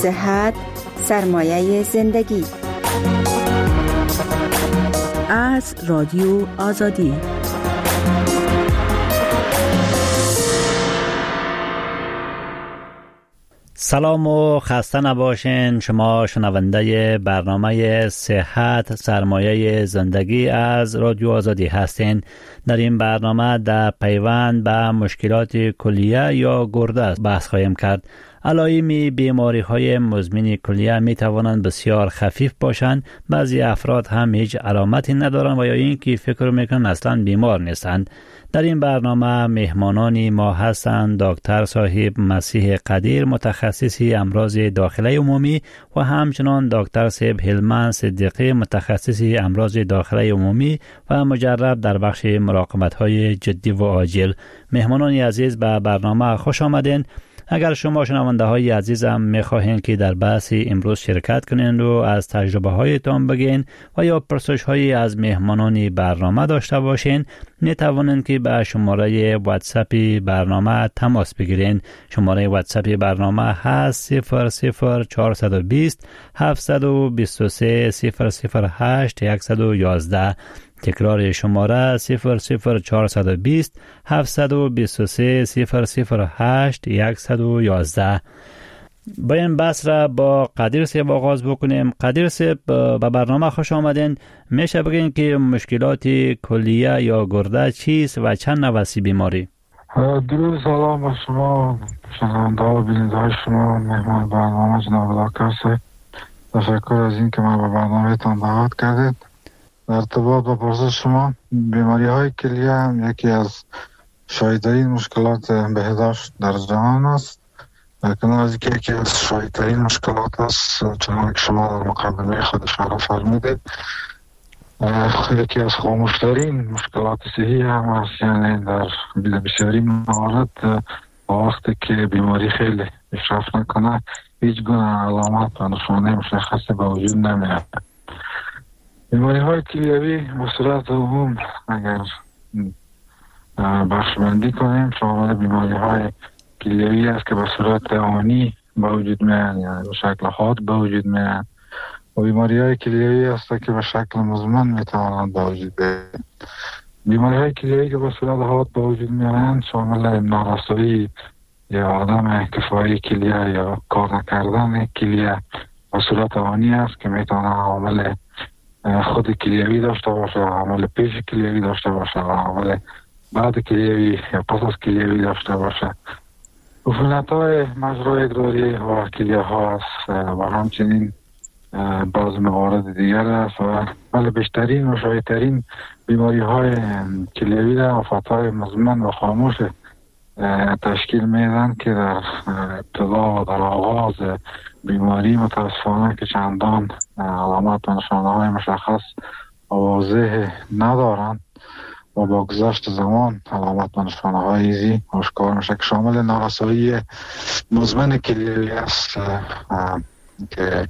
صحت سرمایه زندگی. از رادیو آزادی. سلام و خسته نباشین. شما شنونده برنامه صحت سرمایه زندگی از رادیو آزادی هستین. در این برنامه در پیوند به مشکلات کلیه یا گرده بحث خواهیم کرد. علائم بیماری‌های مزمن کلیه می توانند بسیار خفیف باشند. بعضی افراد هم هیچ علامتی ندارند و یا اینکه فکر میکنند اصلا بیمار نیستند. در این برنامه مهمانان ما هستند دکتر صاحب مسیح قدیر، متخصصی امراض داخله عمومی، و همچنان دکتر صاحب هلمند صدیقی، متخصصی امراض داخله عمومی و مجرب در بخش مراقبت‌های جدی و عاجل. مهمانان عزیز به برنامه خوش آمدین. اگر شما شنونده های عزیزم میخواهید که در بحث امروز شرکت کنین و از تجربه هایتان بگین و یا پرسش هایی از مهمانان برنامه داشته باشین، می توانید که به شماره واتساپ برنامه تماس بگیرین. شماره واتساپ برنامه هست 00420 723 008 111. تکرار شماره 00420 723 008 111. با این بحث را با قدیر صاحب آغاز بکنیم. قدیر صاحب به برنامه خوش آمدین. میشه بگین که مشکلات کلیه یا گرده چیست و چند نوع بیماری؟ درود سلام با شما شنونده و بیننده های شما، مهمان برنامه جناب دکتر صاحب. تشکر از این که ما به برنامه تان دعوت کردید. در ارتباط با پرسش شما، بیماری های کلیه یکی از شایع‌ترین مشکلات بهداشت در جهان است. در کنار از اینکه یکی از شایع‌ترین مشکلات است، چنانکه شما در مقدمه خود اشاره فرمودید، یکی از خاموشترین مشکلات صحی هم است. یعنی در بسیاری موارد وقتی که بیماری خیلی پیشرفت نکنه، هیچ گونه علامت و نشانه مشخصی به وجود نمیاد. بیماری های کلیوی به صورت عموم اگر بخشبندی کنیم شامل بیماری های کلیوی است که به صورت آنی به وجود میاد، یعنی به شکل حاد به وجود میاد، و بیماری های کلیوی است که به شکل مزمن میتوانند به وجود بیاید. بیماری های کلیوی که به صورت حاد به وجود میاد شامل نارسایی یا عدم کفایی کلیه یا کار نکردن کلیه به صورت آنی است که میتونه عامل خود کلیوی داشته باشه، عمل پیش کلیوی داشته باشه، عمل بعد کلیوی یا پس از کلیوی داشته باشه. عفونت‌های مجرای ادراری و کلیه ها است و همچنین بعض موارد دیگر است. ولی بیشترین و شایع‌ترین بیماری های کلیوی در آفت‌های مزمن و خاموش تشکیل میدن که در ابتدا و در آغاز بیماری متاسفانه که چندان علامات و نشانه های مشخص و واضح ندارند و با گذشت زمان علامات و نشانه های ایزی آشکار میشه که شامل نارسایی مزمن کلیوی است که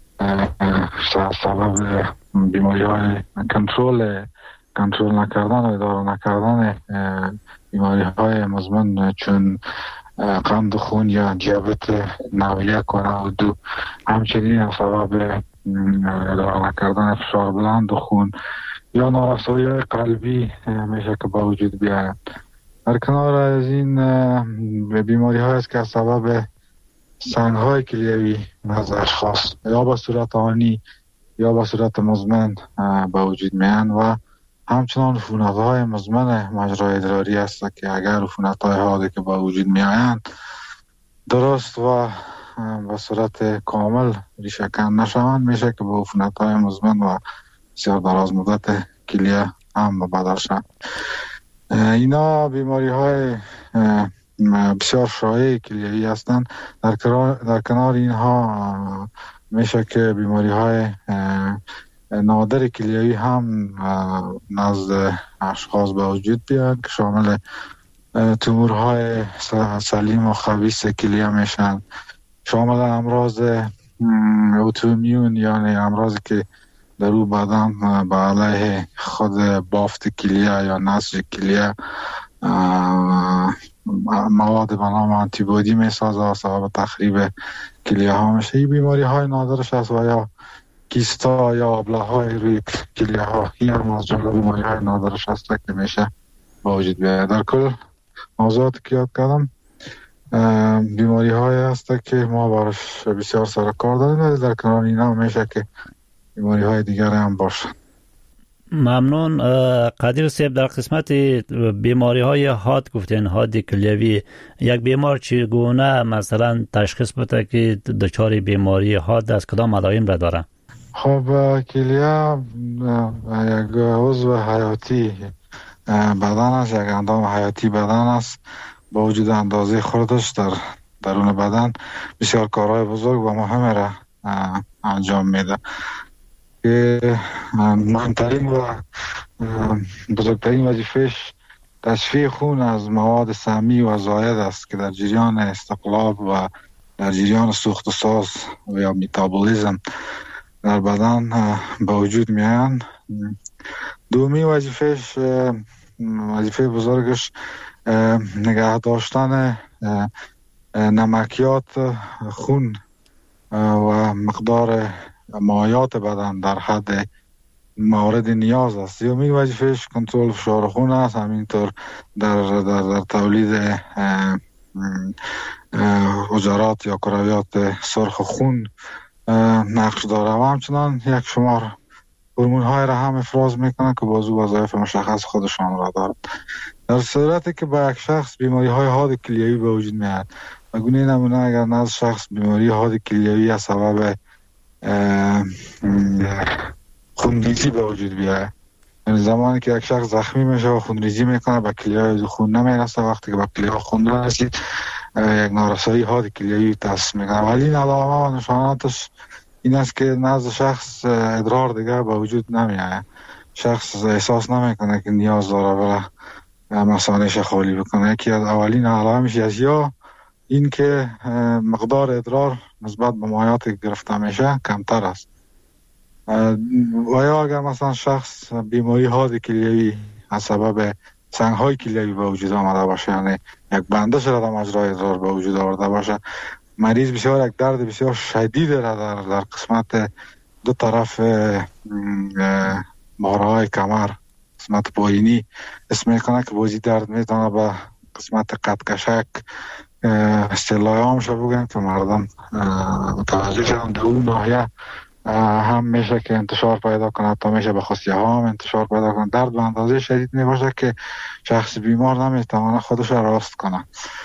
سبب بیماری های کنترل نکردن و اداره نکردن بیماری های مزمن چون قند خون یا دیابت نوع 1 و نوع 2، همچنین سبب اداره نکردن فشار بلند خون یا نارسایی قلبی میشه که با وجود بیاید. در کنار از این بیماری های است که سبب سنگ های کلیوی از اشخاص یا به صورت آنی یا به صورت مزمن با وجود میاید و همچنان عفونت‌های مزمن مجرای ادراری است که اگر عفونت‌های حاده که با وجود می‌آیند درست و به صورت کامل ریشه کن نشوند، میشه که با عفونت‌های مزمن و بسیار دراز مدت کلیه هم بدل شوند. اینا بیماری‌های بسیار شایع کلیوی هستند. در کنار اینها میشه که بیماری‌های نادر کلیوی هم نزد اشخاص به وجود بیاد که شامل تومورهای سلیم و خبیث کلیه میشن، شامل امراض اوتومیون یعنی امراضی که در او بدن به علیه خود بافت کلیه یا نسج کلیه مواد به نام آنتیبادی میسازه و سبب تخریب کلیه ها میشه. این بیماری های نادرش است و یا کیستا یا ابله روی کلیه ها، این هم از جمله بیماری های نادرش است که میشه با وجود بیاید. در کل موضوعاتی که یاد کردم بیماری های هست که ما باش بسیار سر کار داریم، در کنار اینا میشه که بیماری های دیگر هم باشه. ممنون. قدیر صاحب، در قسمت بیماری های حاد گفتین، حاد کلیوی، یک بیمار چگونه مثلا تشخیص بده که دچار بیماری حاد از کدام علائم را داره؟ خب کلیه یک عضو حیاتی بدن است، یک اندام حیاتی بدن است. با وجود اندازه خودش در درون بدن بسیار کارهای بزرگ و مهم را انجام میده که مهمترین و بزرگترین وظیفهش تصفیه خون از مواد سمی و زاید است که در جریان استقلاب و در جریان سوخت و ساز و یا متابولیسم در بدن به وجود میان. دومی وظیفهش، وظیفه بزرگش نگه داشتن نمکیات خون و مقدار مایعات بدن در حد مورد نیاز است. سومین وظیفهش کنترل فشار خون است، همینطور در تولید حجرات یا کرویات سرخ خون نقش داره و همچنان یک شمار هورمون های را هم افراز میکنه که بازو وظایف مشخص خودشان را دارد. در صورتی که با یک شخص بیماری های حاد کلیوی به وجود میاد و گونه نمونه اگر نزد شخص بیماری حاد کلیوی از سبب خونریزی به وجود بیاد، یعنی زمانی که یک شخص زخمی میشه و خونریزی میکنه به کلیه خون نمیرسه، وقتی که به کلیه خون رسید یک نارسایی حاد کلیوی تشخیص میکنه. ولی این علامه و نشاناتش این است که نزد شخص ادرار دیگه به وجود نمیاد، شخص احساس نمیکنه که نیاز داره برای مثانه‌اش خالی بکنه. یکی از اولین علائمش است یا این که مقدار ادرار نسبت به مایعاتی که گرفته میشه کمتر است، و یا اگر مثلا شخص بیماری حاد کلیوی از سبب سنگ‌های کلیوی به وجود آمده باشه، یعنی یک بندش را در مجرای ادرار به وجود آورده باشه، مریض بسیار یک درد بسیار شدید را در قسمت دو طرف مهره‌های کمر، قسمت پایینی اسم میکنه که بازی درد میتونه به قسمت قدکشک اصطلاحی هم شد بگم که مردم متوجه شدن در اون ناحیه هم میشه که انتشار پیدا کنه، تا میشه به خصیه ها هم انتشار پیدا کنه. درد به اندازه شدید میباشه که شخص بیمار نمیتونه خودش را راست کنه.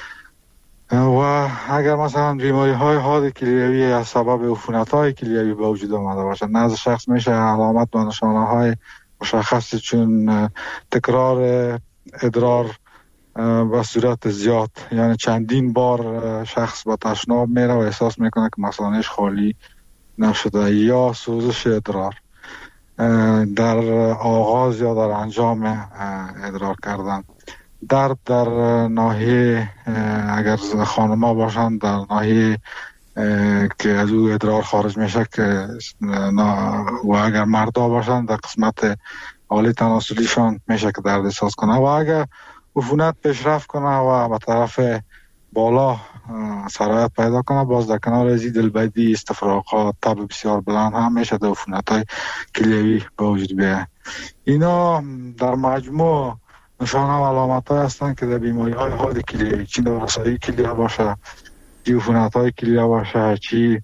و اگر مثلا بیماری های حاد کلیوی از سبب عفونت های کلیوی به وجود آمده باشه، نزد شخص میشه علامت و نشانه های مشخصی چون تکرار ادرار به صورت زیاد، یعنی چندین بار شخص با تشناب میره و احساس میکنه که مثانه‌اش خالی نشده، یا سوزش ادرار در آغاز یا در انجام ادرار کردن، درد در ناحیه اگر خانم‌ها باشند در ناحیه که از او ادرار خارج میشه که و اگر مردا باشند در قسمت حالی تناسلیشان میشه که درد احساس کنه، و اگر عفونت پیشرفت کنه و به طرف بالا سرایت پیدا کنه، باز در کنار ازی دلبدی، استفراغات، تب بسیار بلند هم میشه در عفونت‌های کلیوی به وجود بیاید. اینا در مجموع نشانه و علامت‌ها هستند که در بیماری‌های حاد کلیوی، چی نارسایی کلیه باشه، چی عفونت‌های کلیه باشه، چی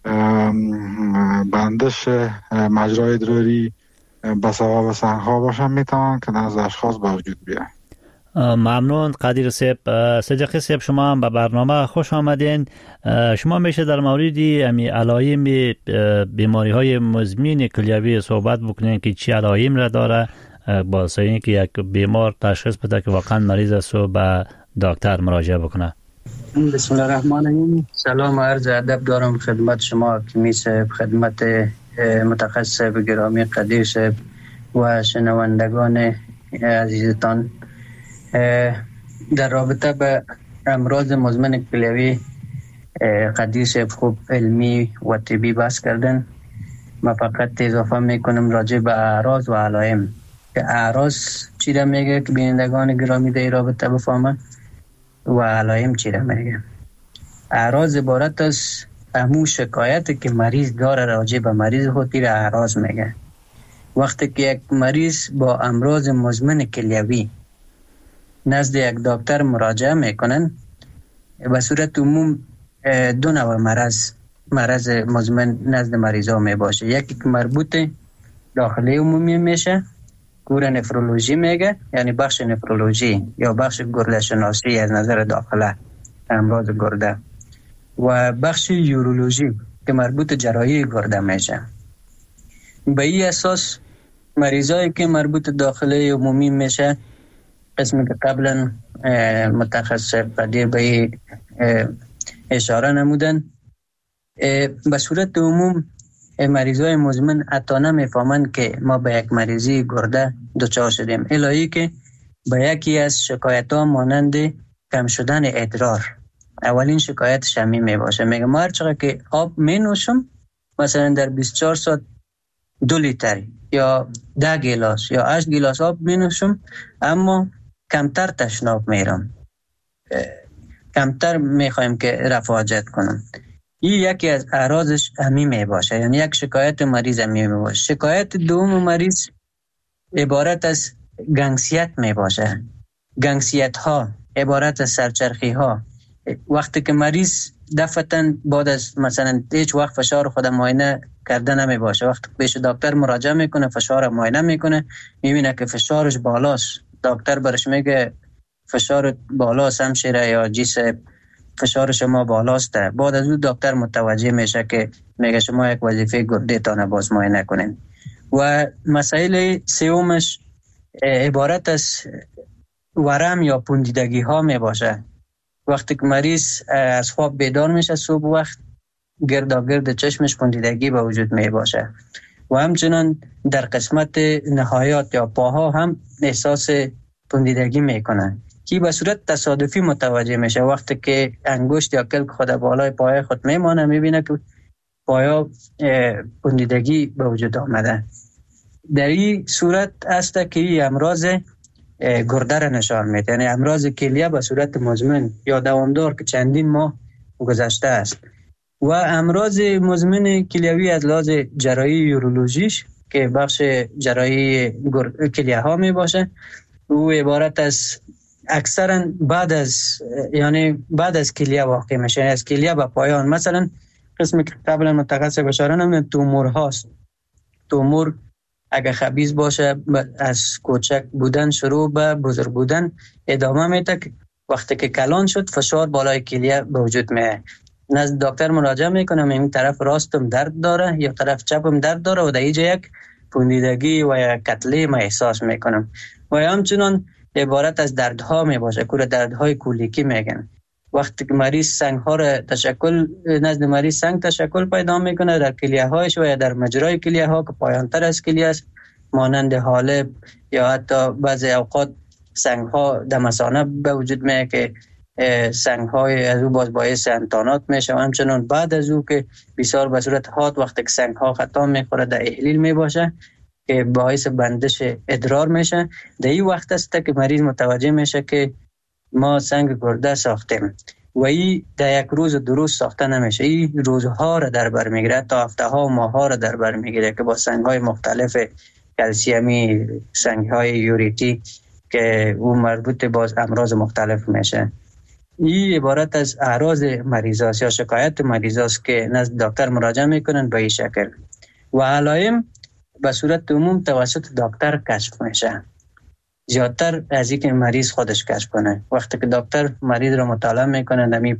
بندش مجرای ادراری به سبب سنگ‌ها باشه، میتونن که نزد اشخاص به وجود بیاید. ممنون قدیر صاحب. صدیقی صاحب، شما هم به برنامه خوش آمدین. شما میشه در مورد علائم بیماری های مزمن کلیوی صحبت بکنین که چی علائم را داره، باعث اینکه یک بیمار تشخیص بده که واقعا مریض است و به دکتر مراجعه بکنه. بسم الله الرحمن الرحیم. سلام و عرض ادب دارم خدمت شما کیمی صاحب، خدمت متخصص گرامی قدیر صاحب و شنوندگان عزیزتان. در رابطه به امراض مزمن کلیوی قدیر صاحب خوب علمی و طبی بحث کردن. من فقط اضافه میکنم راجع به اعراض و علائم. که اعراض چی را میگه که بینندگان گرامی در رابطه بفهمن؟ و علائم چی را میگه؟ اعراض عبارت از همون شکایتی که مریض داره راجع به مریض خودی را اعراض میگه. وقتی که یک مریض با امراض مزمن کلیوی نزد یک دکتر مراجعه میکنن، به صورت عموم دو نوع مرض مزمن نزد مریضا می باشه. یکی که مربوط داخلی عمومی میشه، گور نفرولوژی میگه، یعنی بخش نفرولوژی یا بخش گرده شناسی از نظر داخله امراض گرده، و بخش یورولوژی که مربوط جراحی گرده میشه. به این اساس مریضایی که مربوط داخلی عمومی میشه، قسمی که قبلا متخصص قدیر به اشاره نمودن، به صورت عموم مریضای مزمن حتی نمیفهمند که ما به یک مریضی گرده دچار شدیم، الهی که به یکی از شکایت ها مانند کم شدن ادرار اولین شکایت شمی می باشه. میگه ما هر چقدر که آب می نوشم، مثلا در 24 ساعت 2 لیتر یا 10 گیلاس یا 8 گیلاس آب می نوشم، اما کمتر تشناب میرم، کمتر میخوایم که رفع حاجت کنم. این یکی از اعراضش همی می باشه، یعنی یک شکایت مریض همی می باشه. شکایت دوم مریض عبارت از گنگسیت می باشه. گنگسیت ها عبارت از سرچرخی ها. وقتی که مریض دفعتاً بعد از مثلا هیچ وقت فشار خود معاینه کرده نمی باشه، وقتی پیش دکتر مراجعه میکنه، فشار معاینه میکنه، میبینه که فشارش بالاست، دکتر برش میگه فشار بالاست همشیره یا جیس فشار شما بالاست. بعد از اون دکتر متوجه میشه که میگه شما یک وظیفه گرده تانه باز معاینه کنین. و مسائل سومش عبارت از ورم یا پوندیدگی ها می باشه. وقتی که مریض از خواب بیدار میشه صبح وقت، گرد چشمش پوندیدگی به وجود می باشه و همچنان در قسمت نهایات یا پاها هم احساس پوندیدگی میکنه که به صورت تصادفی متوجه میشه. وقتی که انگشت یا کلک خود بالای پای خود میمانه، میبینه که پایا پوندیدگی به وجود آمده. در این صورت است که این امراض گرده را نشان میده، یعنی امراض کلیه به صورت مزمن یا دوامدار که چندین ماه گذشته است. و امراض مزمن کلیوی از لحاظ جراحی یورولوژیش که بخش جراحی کلیه ها می باشه، او عبارت از اکثرا بعد از کلیه واقع میشه، از کلیه به پایان. مثلا قسمی که قبلا متخصص اشاره نمودن، تومور هاست. تومور اگه خبیث باشه از کوچک بودن شروع به بزرگ بودن ادامه میده، وقتی که کلان شد فشار بالای کلیه به وجود میاد. نزد دکتر مراجعه میکنم، این طرف راستم درد داره یا طرف چپم درد داره و در اینجا یک پوندیدگی و یک کتله ما احساس میکنم. و همچنان عبارت از دردها می باشه، کور دردهای کولیکی میگن. وقتی که مریض سنگ ها را نزد مریض سنگ تشکل پیدا میکنه در کلیه هایش و یا در مجرای کلیه ها که پایانتر از کلیه است، مانند حالب یا حتی بعضی اوقات سنگ ها دمسانه به وجود میاد که سنگ های از او باعث انتانات میشه. و همچنان بعد از او که بسیار به صورت حاد وقتی که سنگ ها خطا میخوره در احلیل می باشه که باعث بندش ادرار میشه. در این وقت است که مریض متوجه میشه که ما سنگ گرده ساختیم و این در یک روز دو روز ساخته نمیشه، این روزها را در بر میگیره تا هفته ها و ماه ها را در بر میگیره که با سنگ های مختلف کلسیمی، سنگ های یوریتی که اون مربوط باز امراض مختلف میشه. این عبارت از اعراض مریض است یا شکایت مریض است که نزد دکتر مراجعه میکنن به این شکل و علائم به صورت عموم توسط دکتر کشف میشه، زیادتر از اینکه مریض خودش کشف کنه. وقتی که دکتر مریض رو مطالعه میکنه، نمی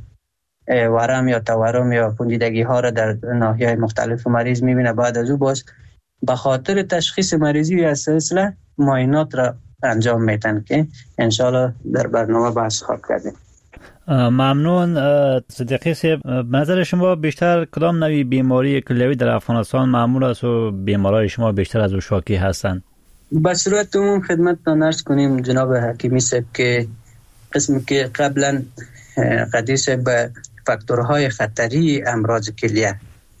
ورم یا تورم یا پوندیدگی ها را در ناحیه‌های مختلف مریض میبینه، بعد از او باز به خاطر تشخیص مریضی از سلسله معاینات را انجام میدن که انشالله در برنامه بحث خواهد کردیم. ممنون صدیقی صاحب. نظر شما بیشتر کدام نوعی بیماری کلیوی در افغانستان معمول است و بیمارای شما بیشتر از او شاکی هستند؟ به صورت عموم خدمتتان عرض کنیم جناب حکیمی صاحب که قسمی که قبلا قدیس به فاکتورهای خطری امراض کلیه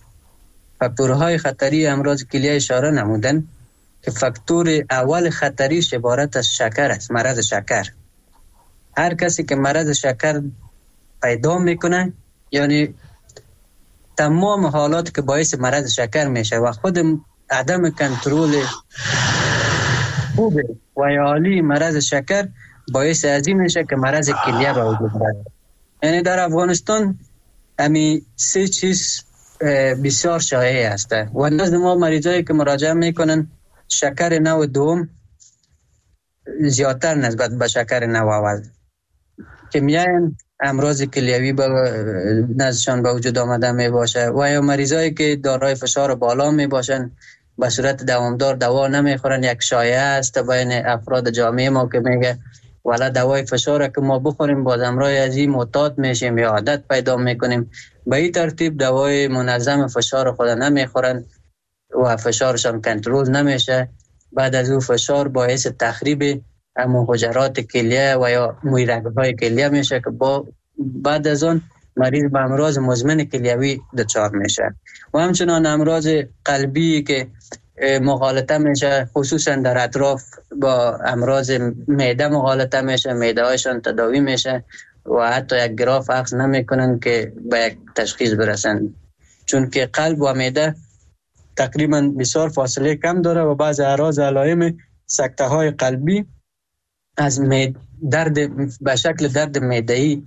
اشاره نمودن که فاکتور اول خطریش عبارت از شکر است، مرض شکر. هر کسی که مرض شکر پیدا میکنه، یعنی تمام حالات که باعث مرض شکر میشه و خود عدم کنترل خوب و یا عالی مرض شکر باعث از این میشه که مرض کلیه به وجود بیاد. یعنی در افغانستان همین 3 چیز بسیار شایع است و نزد ما مریضایی که مراجعه میکنن شکر نوع دوم زیادتر نسبت به شکر نوع اول که میاین امراض کلیوی نزدشان به وجود آمده می باشه و یا مریضایی که دارای فشار بالا می باشن به صورت دوامدار دوا نمیخورن. یک شایعه است بین افراد جامعه ما که میگه والا دوای فشار که ما بخوریم باز امرای از این معتاد میشیم یا عادت پیدا میکنیم. به این ترتیب دوای منظم فشار خود نمیخورن و فشارشان کنترل نمیشه. بعد از او فشار باعث تخریب همون حجرات کلیه و یا مویرگ‌های کلیه میشه که بعد از اون مریض به امراض مزمن کلیوی دچار میشه. و همچنان امراض قلبی که مغالطه میشه، خصوصا در اطراف با امراض معده مغالطه میشه، معده هایشان تداوی میشه و حتی یک گراف اخذ نمیکنن که به یک تشخیص برسن، چون که قلب و معده تقریبا بسیار فاصله کم داره و بعض اعراض علائم سکته های قلبی از درد به شکل درد معده‌ای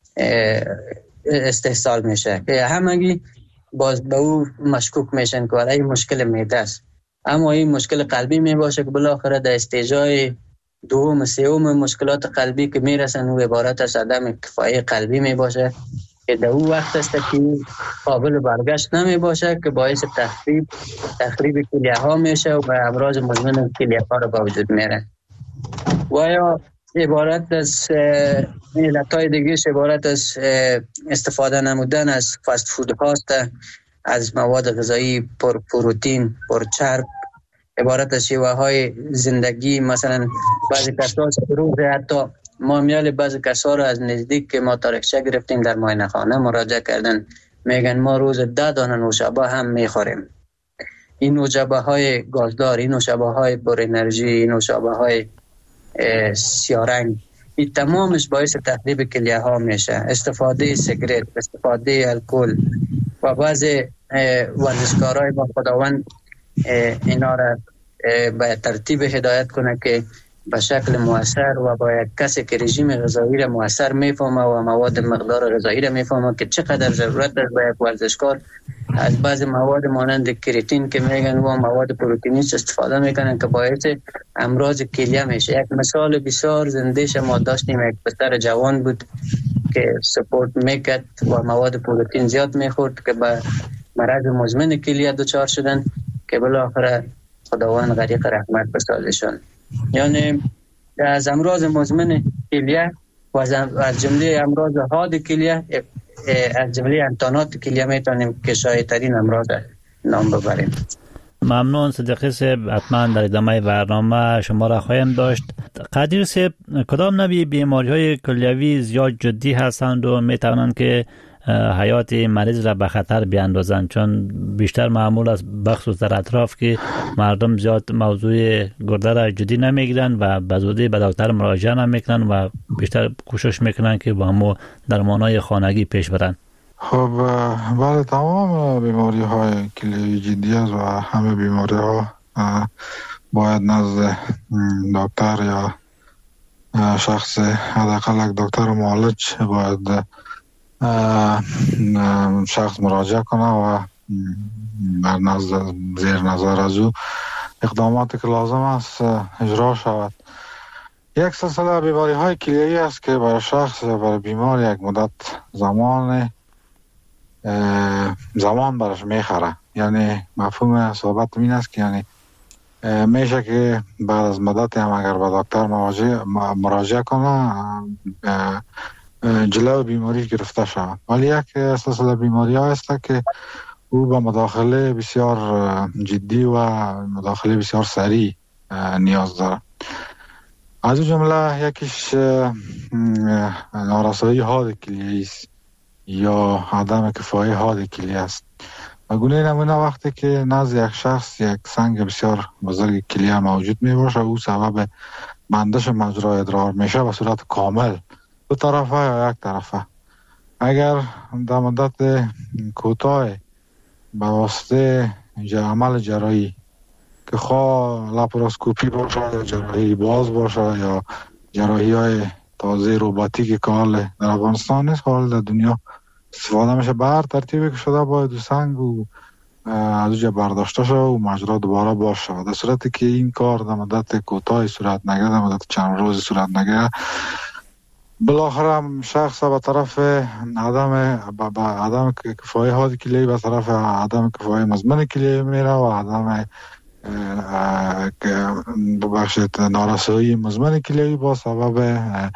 استحصال میشه که همگی باز به او مشکوک میشن که این مشکل معده است. اما این مشکل قلبی می باشه که بالاخره در استیجای دوم سوم مشکلات قلبی که میرسن و عبارت از عدم کفایی قلبی می باشه که در اون وقت است که قابل برگشت نمی باشه که باعث تخریب کلیه ها میشه و به امراض مزمن کلیه ها رو به وجود میره. و یا عبارت از علتهای دیگه عبارت از استفاده نمودن از فاست فود هاست، از مواد غذایی پر پروتئین، پر چرب، عبارت از شیوه های زندگی. مثلا بعضی کسا روز حتی ما میال بعضی کسا رو از نزدیک که ما تاریخچه گرفتیم در معاینه خانه مراجعه کردن، میگن ما روز 10 دانه نوشابه هم میخوریم. این نوشابه های گازدار، این نوشابه های پر انرژی، این نوشابه های سیارنگ، این تمامش باعث تخریب کلیه ها میشه. استفاده سیگرت، استفاده الکل و بعض ورزشکارای با خداوند اینا را به ترتیب هدایت کنه که به شکل مؤثر و با یک کسی که رژیم غذایی را مؤثر میفهمه و مواد مقدار غذایی را میفهمه که چقدر ضرورت داره به یک ورزشکار از بعض مواد مانند کریاتین که میگن و مواد پروتئینی استفاده میکنن که باعث امراض کلیه میشه. یک مثال بسیار زنده ما داشتیم، یک پسر جوان بود که سپورت میکرد و مواد پروتئین زیاد میخورد که به مرض مزمن کلیه دچار شدن که بالاخره خداوند غریق رحمت بسازشون. یعنی از امراض مزمن کلیه و از جمله امراض حاد کلیه، از جمله انتانات کلیه میتونیم که شایع‌ترین امراض نام ببریم. ممنون صدیقی صاحب. حتما در ادامه برنامه شما را خواهیم داشت. قدیر صاحب، کدام نوع بیماری های کلیوی زیاد جدی هستند و میتوانند که حیات مریض را به خطر بیاندازند؟ چون بیشتر معمول است بخصوص در اطراف که مردم زیاد موضوع گرده را جدی نمیگیرند و به زودی به دکتر مراجعه نمیکنند و بیشتر کوشش میکنند که با همو درمانهای خانگی پیش برند. خب بله، تمام بیماری های کلیوی جدی است و همه بیماری ها باید نزد دکتر یا شخص حداقل یک دکتر معالج باید شخص مراجعه کنه و بر زیر نظر از او اقداماتی که لازم است اجرا شود. یک سلسله بیماری های کلیوی است که برای شخص یا برای بیمار یک مدت زمان برش میخره. یعنی مفهوم صحبت این است که یعنی میشه که بعد از مدت هم اگر به دکتر مراجعه کنه جلو بیماری گرفته شود. ولی یک سلسله بیماری ها است که او به مداخله بسیار جدی و مداخله بسیار سریع نیاز داره. از او جمله یکیش نارسایی حاد کلیه است یا عدم کفایی حاد کلیه است. و گونه نمونه وقتی که نزد یک شخص یک سنگ بسیار بزرگ کلیه موجود می باشه، او سبب بندش مجرای ادرار میشه و صورت کامل دو طرفه یا یک طرفه. اگر در مدت کوتاه به واسطه عمل جراحی که خواه لاپاراسکوپی باشه یا جراحی باز باشه یا جراحی های تازه روباتیک که حال در افغانستان نیست، حال در دنیا استفاده میشه، به هر ترتیبی که شده باید سنگ و از اونجا برداشته شده و مجرا دوباره باز شود. در صورتی که این کار در مدت کوتاه صورت نگیره، در مدت چند روز صورت نگیره، بالاخره شخص به طرف عدم کفایه حاد کلیه به طرف عدم کفایه مزمن کلیه میره و عدم ببخشید نارسایی مزمن کلیه با سبب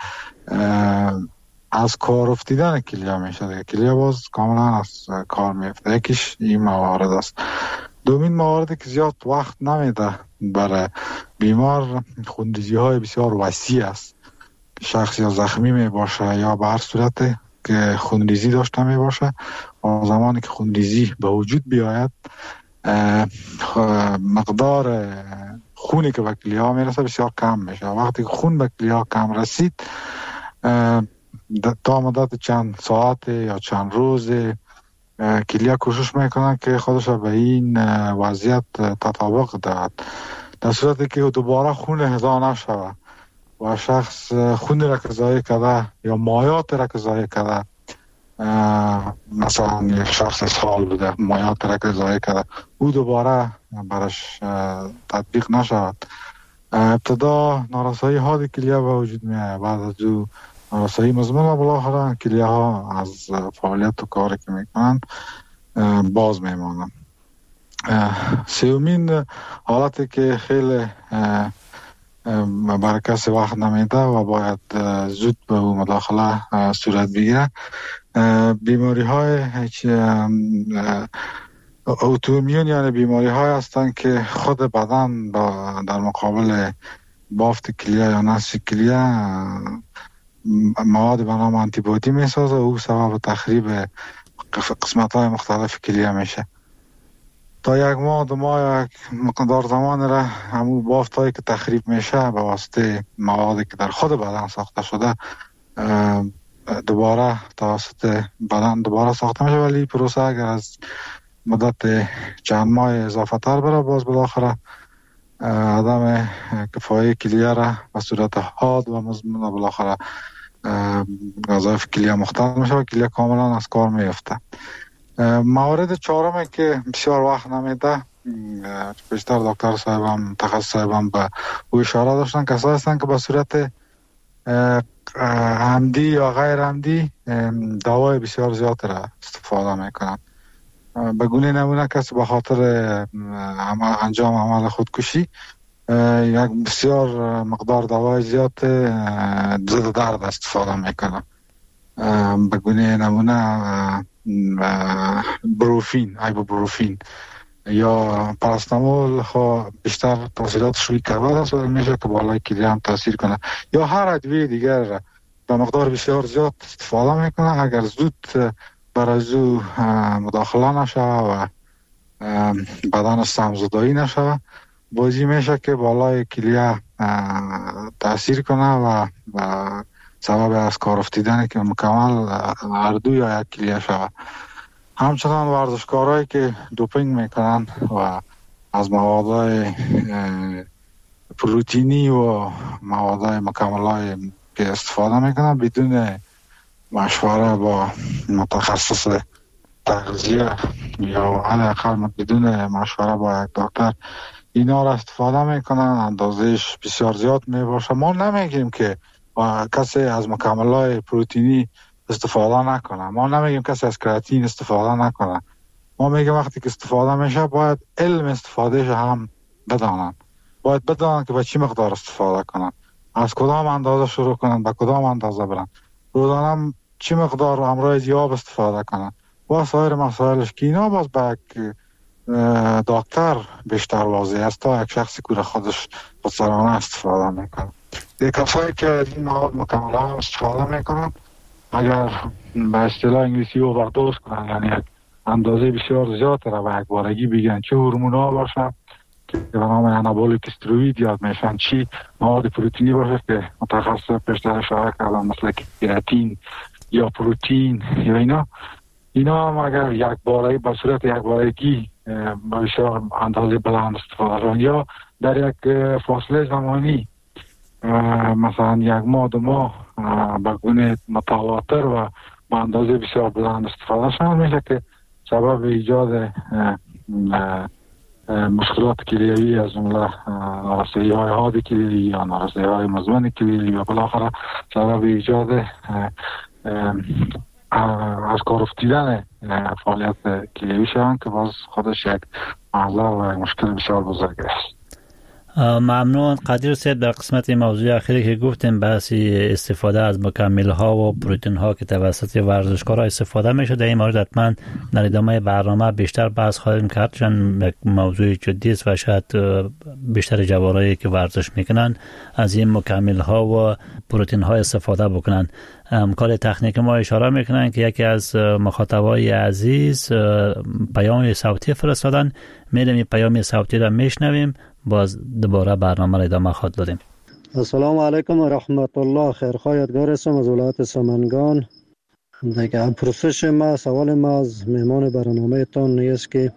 از کار افتیدن کلیه میشه. کلیه باز کاملا از کار میفته. یکیش این موارد است. دومین مواردی که زیاد وقت نمیده برای بیمار، خونریزی های بسیار وسیع است. شخص یا زخمی می باشه یا به هر صورت که خونریزی داشته می باشه، و زمانی که خونریزی به وجود بیاید مقدار خونی که به کلیه ها می رسه بسیار کم میشه. وقتی که خون به کلیه ها کم رسید، تا مدت چند ساعت یا چند روز کلیه کوشش میکنن که خودش به این وضعیت تطابق دهد. در صورتی که دوباره خون اهدا نشود و شخص خون را که ضایع کرده یا مایات را که ضایع کرده، مثلا یک شخص سال بوده مایات را که ضایع کرده، او دوباره برش تطبیق نشود، ابتدا نارسایی حاد کلیه به وجود میاد. بعد از او نارسایی مزمن و بالاخره کلیه ها از فعالیت و کاری که میکنن باز میمانن. سومین حالتی که خیلی برای کسی وقت نمیده و باید زود به او مداخله صورت بگیره، بیماری های اوتومیون، یعنی بیماری های هستند که خود بدن در مقابل بافت کلیه یا نقص کلیه مواد به نام آنتیبیوتیک میسازه و او سبب تخریب قسمت های مختلف کلیه میشه. تا یک ماه دو ماه یک مقدار زمان را همون بافت هایی که تخریب میشه به واسطه موادی که در خود بدن ساخته شده دوباره توسط بدن دوباره ساخته میشه، ولی پروسه اگر از مدت چند ماه اضافه تر بره، باز بالاخره عدم کفایه کلیه را به صورت حاد و مزمن بالاخره وظایف کلیه مختل میشه و کلیه کاملا از کار میفته. موارد چهارمی که بسیار وقت نمیده، بیشتر دکتر صاحبم متخصص صاحبم به او اشاره داشتن، کسایی هستن که به صورت عمدی یا غیر عمدی دوای بسیار زیاد را استفاده میکنن. به گونه نمونه کسی به خاطر انجام عمل خودکشی یک بسیار مقدار دوای زیاد ضد درد استفاده میکنن. به گونه نمونه ایبوپروفین یا پاراستامول بیشتر تاثیراتش روی کبد است و میشه که بالای کلیه هم تاثیر کنه، یا هر ادویه دیگر را به مقدار بسیار زیاد استفاده میکنه. اگر زود برای او مداخله نشه و بدن سمزدایی نشه، بازی میشه که بالای کلیه تاثیر کنه و سبب از کار افتیدن که مکمل هر دو یا یک کلیه شود. همچنان ورزشکارایی که دوپینگ میکنن و از موادهای پروتئینی و موادهای مکمل‌های که استفاده میکنن بدون مشوره با متخصص تغذیه یا حداقل بدون مشوره با یک دکتر اینا را استفاده میکنن، اندازهش بسیار زیاد میباشه. ما نمیگیم که کسی از مکمل‌های پروتئینی استفاده نکنه، ما نمیگیم کسی از کراتین استفاده نکنه، ما میگیم وقتی که استفاده میشه باید علم استفادهش هم بدانن، باید بدانن که به چی مقدار استفاده کنن، از کدام اندازه شروع کنن، به کدام اندازه برن، روزانه چی مقدار امراض یاب استفاده کنن و سایر مسائلش که اینا باز به دکتر بیشتر واضح است تا یک شخصی که خودش خودسرانه استفاده میکنه. کسایی که از این مواد مکمل ها استفاده میکنن اگر به اصطلاح انگلیسی اووردوز کنن، یعنی اندازه بسیار زیاد را به یک بارگی بگیرن، چه هورمون ها باشه که به نام انابولیک استروئید یاد میشن، چی مواد پروتئینی باشه که متخصص پیشتر اشاره کردم مثل کراتین یا پروتئین یا اینا هم اگر یک باره به صورت یک بارگی بسیار اندازه بلند استفاده شدن یا در یک فاصله زمانی مثلا 1 ماه 2 ماه به گونه متواتر و به اندازه بسیار بلند استفاده شدن میشه که سبب ایجاد مشکلات کلیوی از جمله نارسایی های حاد کلیوی یا نارسایی های مزمن کلیوی و بالاخره سبب ایجاد از کار افتیدن فعالیت کلیوی شدن که باز خودش یک مسئله و مشکل بسیار بزرگ است. ممنون قدیر صاحب. در قسمت موضوع اخیری که گفتیم بحثی استفاده از مکمل ها و پروتئین ها که توسط ورزشکارا استفاده میشه، در این مورد حتما در ادامه برنامه بیشتر بحث خواهیم کرد چون یک موضوع جدی است و شاید بیشتر جوانایی که ورزش میکنن از این مکمل ها و پروتئین ها استفاده بکنن. همکار تکنیک ما اشاره میکنن که یکی از مخاطبای عزیز پیام صوتی فرستادن، میریم پیام صوتی را میشنویم باز دوباره برنامه را ادامه خواهد دادیم. السلام علیکم و رحمت الله. خیرخواه یادگار هستم از ولایت سمنگان. دیگه پرسش ما، سوال ما از مهمان برنامه تان نیست که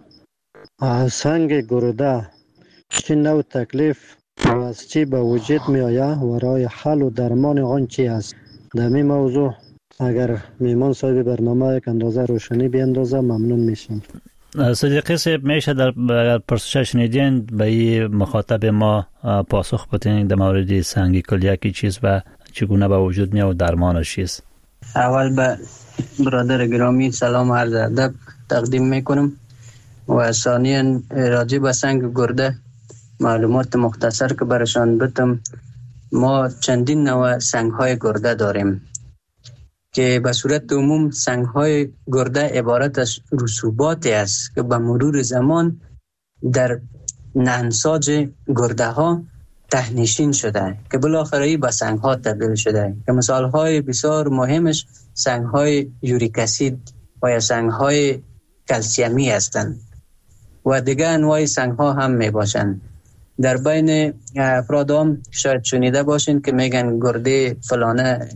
سنگ گرده چی نوع تکلیف و از چی به وجود می آید و راه حل و درمان آن چی است؟ در این موضوع اگر مهمان صاحب برنامه یک اندازه روشنی بیندازه ممنون میشم. صدیقی صاحب میشه در پرسش شنیدین به این مخاطب ما پاسخ بدین در مورد سنگ کلیه کی چیز و چگونه به وجود میاد و درمانش چیست؟ اول به برادر گرامی سلام و عرض ادب تقدیم میکنم و ثانیا راجع به سنگ گرده معلومات مختصر که برشان بدم. ما چندین نوع سنگ های گرده داریم که به صورت عموم سنگ های گرده عبارت از رسوباتی است که به مرور زمان در نهنساج گرده ها تهنشین شده که بالاخره به سنگ ها تبدیل شده که مثال های بسیار مهمش سنگ های یوریک اسید و یا سنگ های کلسیمی هستند و دیگه انواع سنگ ها هم می باشند. در بین افراد هم شاید شنیده باشین که میگن گرده فلانه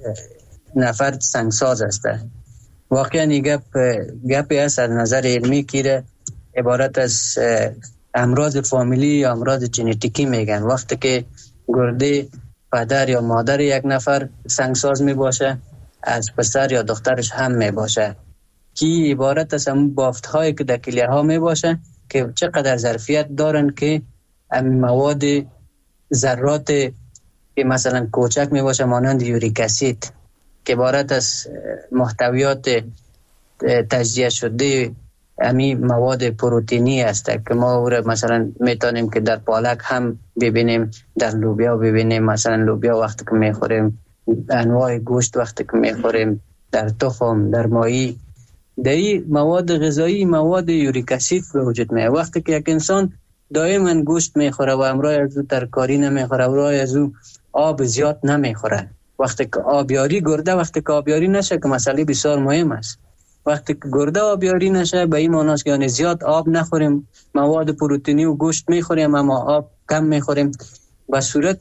نفر سنگساز است. واقعا این گپی است از نظر علمی که عبارت از امراض فامیلی یا امراض ژنتیکی میگن. وقتی که گرده پدر یا مادر یک نفر سنگساز می باشه از پسر یا دخترش هم می باشه که عبارت از همون بافت هایی که در کلیه ها می باشه که چقدر ظرفیت دارن که مواد ذرات که مثلا کوچک می باشه مانند یوریک اسید که عبارت از محتویات تجزیه شده امی مواد پروتئینی است که ما او را مثلا میتونیم که در پالک هم ببینیم، در لوبیا ببینیم، مثلا لوبیا وقتی که میخوریم، انواع گوشت وقتی که میخوریم، در تخم، در ماهی، در این مواد غذایی مواد یوریک اسید به وجود میاد. وقتی که یک انسان دائما گوشت میخوره و همراه از او ترکاری نمیخوره، همراه از او آب زیاد نمیخوره، وقتی که آبیاری گرده وقتی که آبیاری نشه که مسئله بسیار مهم است، وقتی که گرده آبیاری نشه به این معنی است که یعنی زیاد آب نخوریم، مواد پروتئینی و گوشت میخوریم اما آب کم میخوریم، به صورت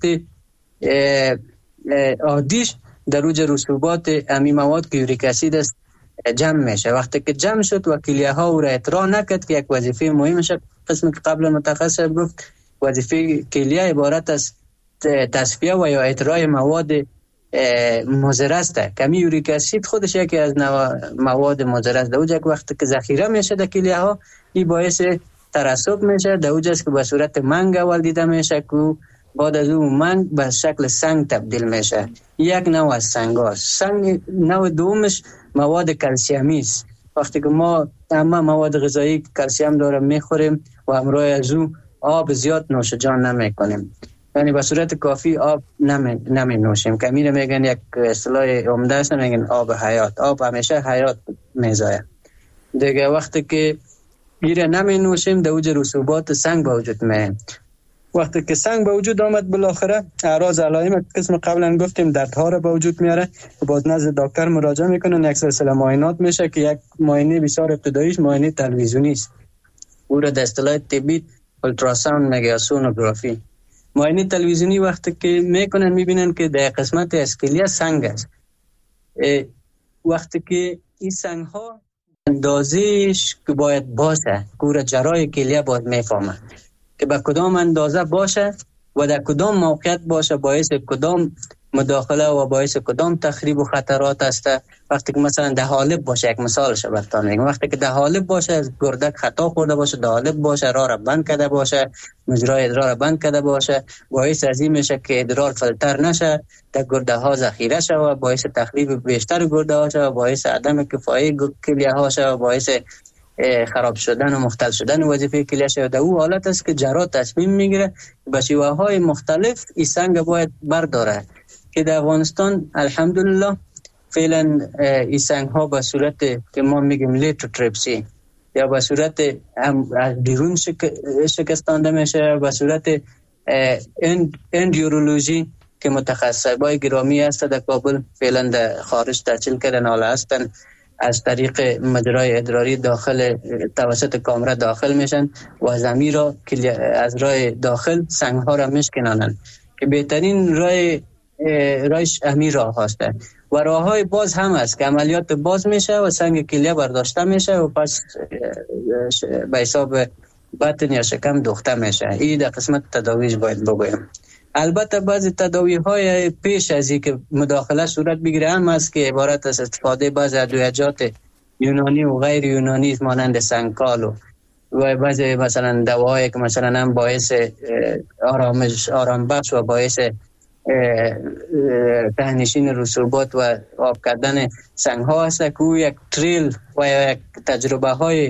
عادیش در اوج رسوبات امی مواد که یوریک اسید است جمع میشه. وقتی که جمع شد و کلیه ها او را اطراح نکرد که یک وظیفه مهمش قسمی که قبل متخصص گفت وظیفه کلیه عبارت از تصفیه و یا اطراح مواد مضر است. کمی یوریک اسید خودش یکی از مواد مضر است. در اوج وقتی که ذخیره میشه در کلیه ها این باعث ترسب میشه، در اوج است که به صورت منگ اول دیده میشه که بعد از اون منگ به شکل سنگ تبدیل میشه. یک نوع از سنگ هست. سنگ نوع دومش مواد کلسیمی است. وقتی که ما همه مواد غذایی کلسیم داره میخوریم و همراه از اون آب زیاد نوش جان نمیکنیم، یعنی به صورت کافی آب نمی نوشیم که میره میگن یک اصطلاح عمده است میگن آب حیات. آب همیشه حیات میزایه دیگه. وقتی که میره نمی نوشیم در اوج رسوبات سنگ به وجود میاد. وقتی که سنگ به وجود آمد بالاخره اعراض علائم قسم قبلا گفتیم دردها رو به وجود میاره و باز نزد دکتر مراجعه میکنن، یک سلسله معاینات میشه که یک معاینه بسیار ابتداییش معاینه تلویزیونی است. او را در اصطلاح طبی اولتراساوند میگه یا سونوگرافی. معاینه تلویزیونی وقتی که میکنن میبینن که در قسمت از کلیه سنگ است. وقتی که این سنگ ها اندازهش که باید باشه، کور جرای کلیه باید میفهمه که به کدام اندازه باشه و در کدام موقعیت باشه، باعث کدام مداخله و باعث کدام تخریب و خطرات است. وقتی که مثلا ده حالب باشه، یک مثالش براتون میگم، وقتی که ده حالب باشه، از گردک خطا خورده باشه، ده حالب باشه، راه را بند کرده باشه، مجرای ادرار را بند کرده باشه، باعث از این میشه که ادرار فلتر نشه، در گرده ها ذخیره شود، باعث تخریب بیشتر گرده ها شود، باعث عدم کفایت کلیه ها شود، باعث خراب شدن و مختل شدن وظیفه کلیه شده. او حالت است که جراح تصمیم میگیره به شیوه های مختلف این سنگ باید برداره که در افغانستان الحمدلله فعلا این سنگ ها به صورت که ما میگیم لیتوتریپسی یا به صورت از بیرون شکستانده میشه، به صورت اندیورولوژی که متخصصای گرامی هست در کابل فعلا در خارج تحصیل کردن، حالا هستن، از طریق مجرای ادراری داخل توسط کامره داخل میشن و زمین را از راه داخل سنگ ها را میشکنانن که بهترین رایش امی راه هسته و راه های باز هم هست که عملیات باز میشه و سنگ کلیه برداشته میشه و پس به حساب بطن یا شکم دوخته میشه. این در قسمت تداویش باید بگویم. البته بعضی تداوی های پیش از این که مداخله صورت بگیره هم هست که عبارت از استفاده بعضی ادویجات یونانی و غیر یونانی مانند سنگکال و بعضی مثلا دواهایی که مثلا هم باعث آرام بخش و باعث تهنشین رسوبات و آب کردن سنگ ها هست که او یک تریل و یک تجربه های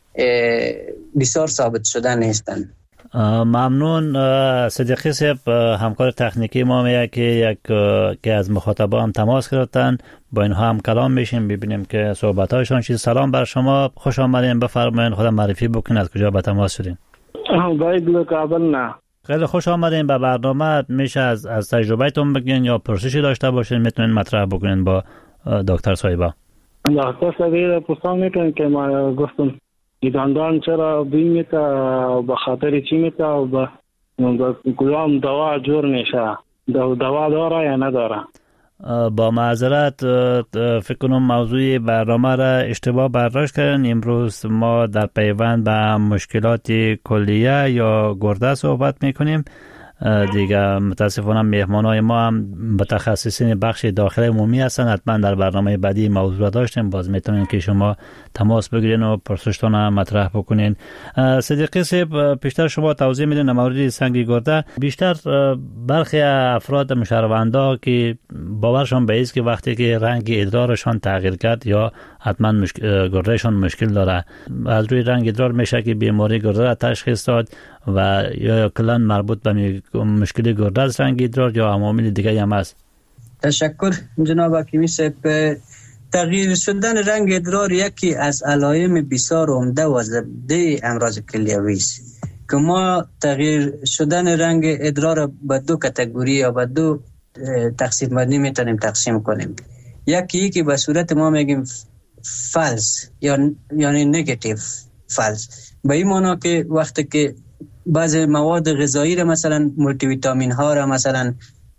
بسیار ثابت شده نیستند. ممنون. صدیقی صاحب همکار تکنیکی ما میگه که از مخاطبا هم تماس گرفتن، با اینها هم کلام میشیم ببینیم که صحبت هایشان چیز. سلام بر شما، خوش آمدین، بفرمایید خودم معرفی بکنید، از کجا به تماس شدین؟ باید کابل. نه خیلی خوش آمدین به برنامه. میشه از تجربهتون بگین یا پرسشی داشته باشین میتونین مطرح بکنین با دکتر صاحبا. دکتر صاحب پرسان میکنین که ما گفتم دندان چرا بوی میته و به خاطر چی میته و به کدام دوا جور میشه؟ دوا داره یا نداره؟ با معذرت فکر کنم موضوع برنامه را اشتباه برداشت کردن. امروز ما در پیوند به مشکلات کلیه یا گرده صحبت میکنیم. دیگه متاسفانه مهمانای ما هم متخصصین بخش داخل عمومی هستن. حتما در برنامه بعدی موضوع داشتیم، باز میتونین که شما تماس بگیرین و پرسشتون مطرح بکنین. صدیقی صاحب پیشتر شما توضیح میدین در مورد سنگ گرده. بیشتر برخی افراد مشهروندا که باورشون به است که وقتی که رنگ ادرارشان تغییر کرد یا حتما گردهشان مشکل داره، از روی رنگ ادرار میشه که بیماری گرده را تشخیص داد و یا کلا مربوط به مشکل گرده از رنگ ادرار یا عوامل دیگه هم است. تشکر جناب حکیمی صاحب. تغییر شدن رنگ ادرار یکی از علائم بسیار عمده و زبده امراض کلیوی است که ما تغییر شدن رنگ ادرار به دو کاتگوری یا به دو تقسیم بندی میتونیم تقسیم کنیم. یکی که به صورت ما میگیم فالس یعنی نگاتیو فالس، به این معنی که وقتی که بعض مواد غذایی را مثلا مولتی ویتامین ها را مثلا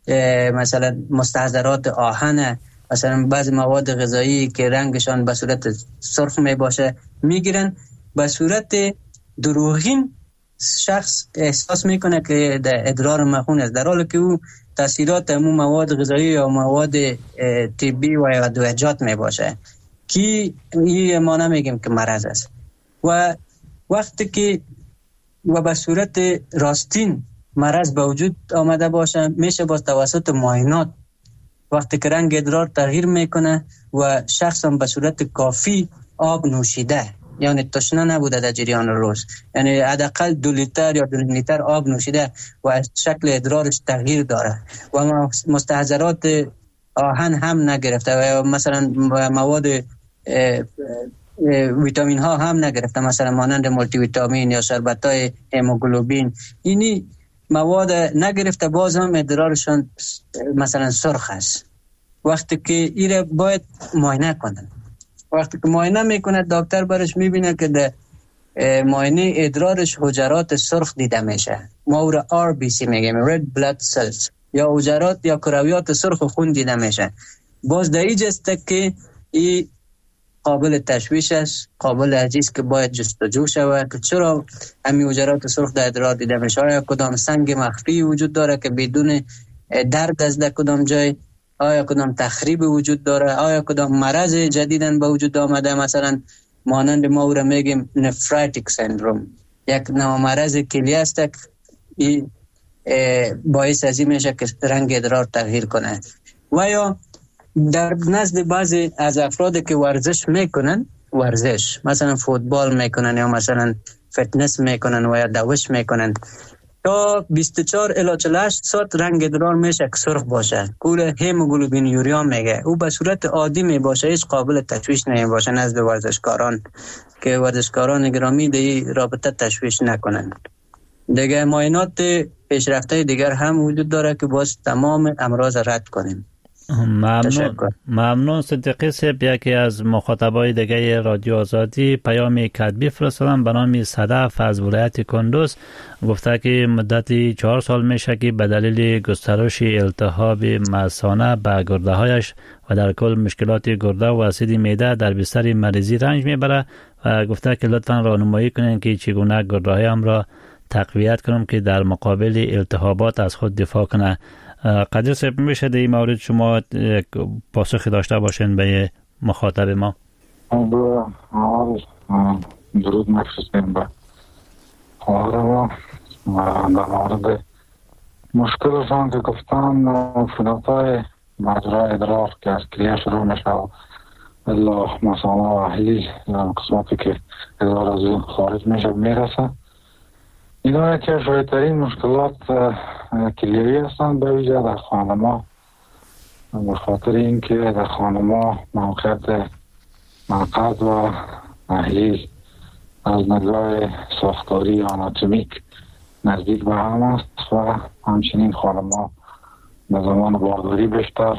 مستحضرات آهن، مثلا بعض مواد غذایی که رنگشان به صورت سرخ می باشه میگیرن، به صورت دروغین شخص احساس میکنه که در ادرار مخون است، در حالی که او تاثیرات همون مواد غذایی یا مواد طبی و ادویجات می باشه که این ما نمیگیم که مرض است. و وقتی که و به صورت راستین مرض به وجود آمده باشه، میشه با توسط معاینات وقتی که رنگ ادرار تغییر میکنه و شخص هم به صورت کافی آب نوشیده، یعنی تشنه نبوده در جریان روز، یعنی حداقل 2 لیتر یا 2 لیتر آب نوشیده و شکل ادرارش تغییر داره و مستحضرات آهن هم نگرفته و مثلا مواد ویتامین ها هم نگرفته، مثلا مانند مولتی ویتامین یا شربت های هموگلوبین، اینی مواد نگرفته، باز هم ادرارشان مثلا سرخ است. وقتی که ایره باید معاینه کنن، وقتی که معاینه میکنه دکتر برش میبینه که در معاینه ادرارش حجرات سرخ دیده میشه. ما او را RBC میگیم، Red Blood Cells، یا حجرات یا کرویات سرخ خون دیده میشه. باز در اینجا است که این قابل تشویش است، قابل عزیز که باید جستجو شود که چرا همین حجرات سرخ در ادرار دیده میشه. آیا کدام سنگ مخفی وجود داره که بدون درد از در کدام جای، آیا کدام تخریب وجود داره، آیا کدام مرض جدیدن به وجود آمده، مثلا مانند ما او را میگیم نفراتیک سندروم، یک نوع مرض کلیه است که باعث از این میشه که رنگ ادرار تغییر کنه. و یا در نزد بعضی از افراد که ورزش میکنن، مثلا فوتبال میکنن یا مثلا فتنس میکنن و یا دوش میکنن، تا 24 الی 48 ساعت رنگ ادرار میشه که سرخ باشه. کول هموگلوبین یوریا میگه او به صورت عادی می باشه، هیچ قابل تشویش نمی باشه نزد ورزشکاران، که ورزشکاران گرامی در رابطه تشویش نکنن. دیگه معاینات پیشرفته دیگر هم وجود داره که باز تمام امراض رد کنیم. ممنون صدیقی صاحب. یکی از مخاطبای دیگه رادیو آزادی پیام کتبی فرستادن به نام صدف از ولایت کندوز. گفته که مدتی 4 سال میشه که به دلیل گسترش التهاب مثانه به گرده هایش و در کل مشکلات گرده و اسید معده در بستر مریضی رنج میبره و گفته که لطفا راهنمایی کنین که چگونه گرده هایم را تقویت کنم که در مقابل التهابات از خود دفاع کنه. قدیر صاحب میشه در این مورد شما پاسخی داشته باشین به مخاطب ما؟ درود مخصوصیم به خواهر ما در مورد مشکلشان که گفتن عفونت‌های مجرای ادرار که از کلیه شروع میشه الا مثانه و احلیل قسمتی که ادرار از اون خارج میشه میرسه. اینا یکی از شایدترین مشکلات کلیوی هستند به ویژه در خانما، به خاطر اینکه در خانما موقعیت مقعد و احلیل از نگاه ساختاری آناتومیک نزدیک به هم است و همچنین خانما به زمان بارداری بیشتر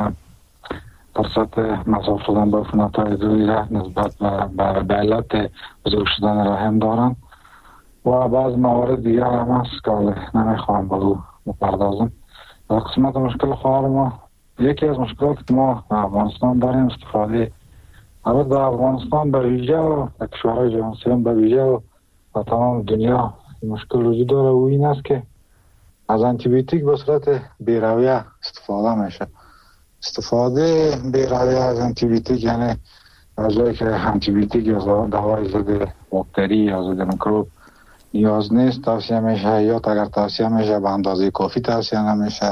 فرصت مصاب شدن به عفونت‌های ادراری نسبت به علت بزرگ شدن رحم دارند و بعض موارد دیگر هم هست که نمیخوام به او بپردازم. در قسمت مشکل خواهر ما، یکی از مشکلات که ما در افغانستان داریم استفاده، البته در افغانستان به ویژه و در کشورهای جهان به ویژه و در تمام دنیا مشکل وجود داره و این است که از انتیبیوتیک به صورت بی‌رویه استفاده میشه. استفاده بی‌رویه از انتیبیوتیک یعنی از جایی که انتیبیوتیک یا دوای ضد باکتری یا ضد میکروب نیاز نیست توصیه میشه، یا اگر توصیه میشه به اندازه کافی توصیه نمیشه.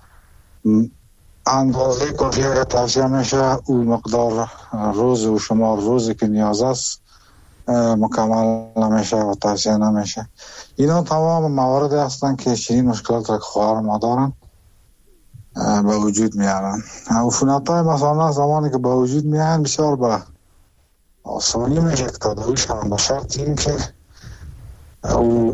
اندازه کافی اگر توصیه میشه او مقدار روز و شمار روزی که نیاز است مکمل نمیشه و توصیه نمیشه. اینا تمام موارد هستن که چنین مشکلات را که خواهر ما دارن به وجود میارن. عفونت‌های مثلا زمانی که به وجود میان بسیار به آسانی میشه که تداویش هم، به شرط این که او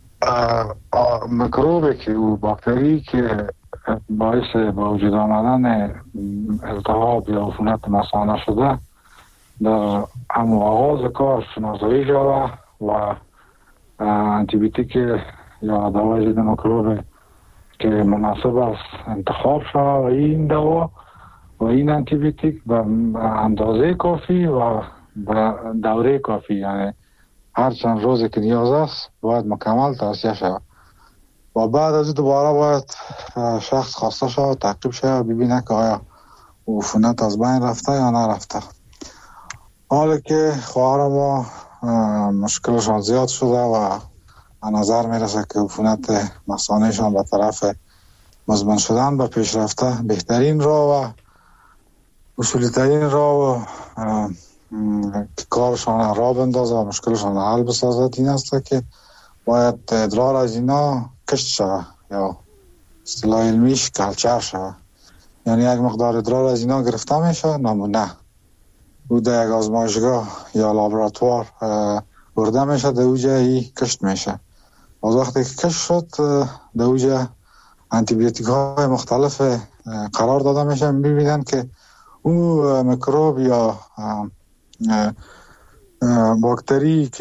میکروبی که او باکتری که باعث به وجود آمدن التهاب یا عفونت مثانه شده در همون آغاز کار شناسایی شده و انتیبیوتیک یا دوای ضد میکروب که مناسب است انتخاب شده و این دوا و این انتیبیوتیک به اندازه کافی و به دوره کافی، یعنی هر چند روزی که نیاز است باید مکمل توصیه شود و بعد از دوباره باید شخص خواسته شود تعقیب شود و ببینه که آیا عفونت از بین رفته یا نرفته. حالا که خواهر ما مشکلشان زیاد شده و به نظر میرسه که عفونت مثانهشان به طرف مزمن شدن به پیش رفته، بهترین راه و اصولی ترین راه و که کارشان را بندازه و مشکلشان حل بسازد این است که باید ادرار از اینا کشت شود یا اصطلاح علمیش کلچر شود، یعنی یک مقدار ادرار از اینا گرفته میشه، نمونه او در یک آزمایشگاه یا لابراتوار برده میشه، در اوجه کشت میشه. از وقتی که کشت شد در اوجه انتیبیوتیک های مختلف قرار داده میشه، میبینن که او میکروب یا باکتری که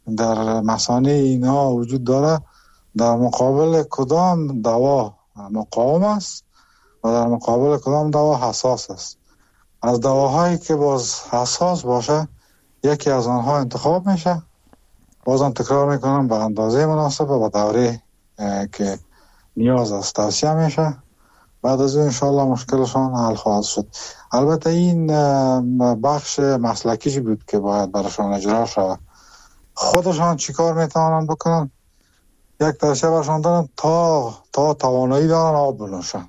در مثانه اینها وجود داره در مقابل کدام دوا مقاوم است و در مقابل کدام دوا حساس است. از دواهایی که باز حساس باشه یکی از آنها انتخاب میشه، بازم تکرار میکنم به اندازه مناسب و دوره که نیاز است توصیه میشه. بعد از اون انشاءالله مشکلشان حل خواهد شد. البته این بخش مسلکی بود که باید براشان اجرا شود. خودشان چیکار میتوانند بکنن؟ یک توصیه براشان دارم تا توانایی دارن آب بنوشن.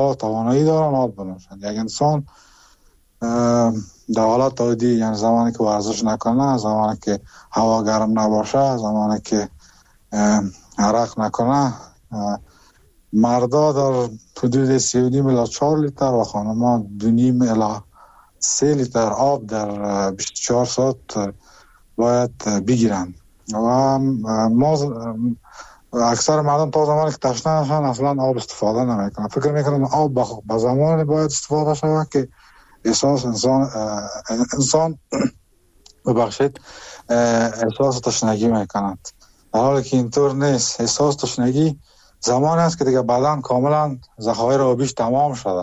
یک انسان در حالت عادی، یعنی زمانی که ورزش نکنه، زمانی که هوا گرم نباشه، زمانی که عرق نکنه، مردا در حدود 3.5 الی 4 لیتر و خانم‌ها 2.5 الی 3 لیتر آب در 24 ساعت باید بگیرن. و ما اکثر مردم تا زمانی که تشنه نشن اصلا آب استفاده نمیکنن. فکر میکنن آب به زمانی باید استفاده شود که انسان ببخشید احساس تشنگی میکنند، در حالی که اینطور نیست. احساس تشنگی زمان است که دیگه بدن کاملا ذخایر آبیش تمام شده.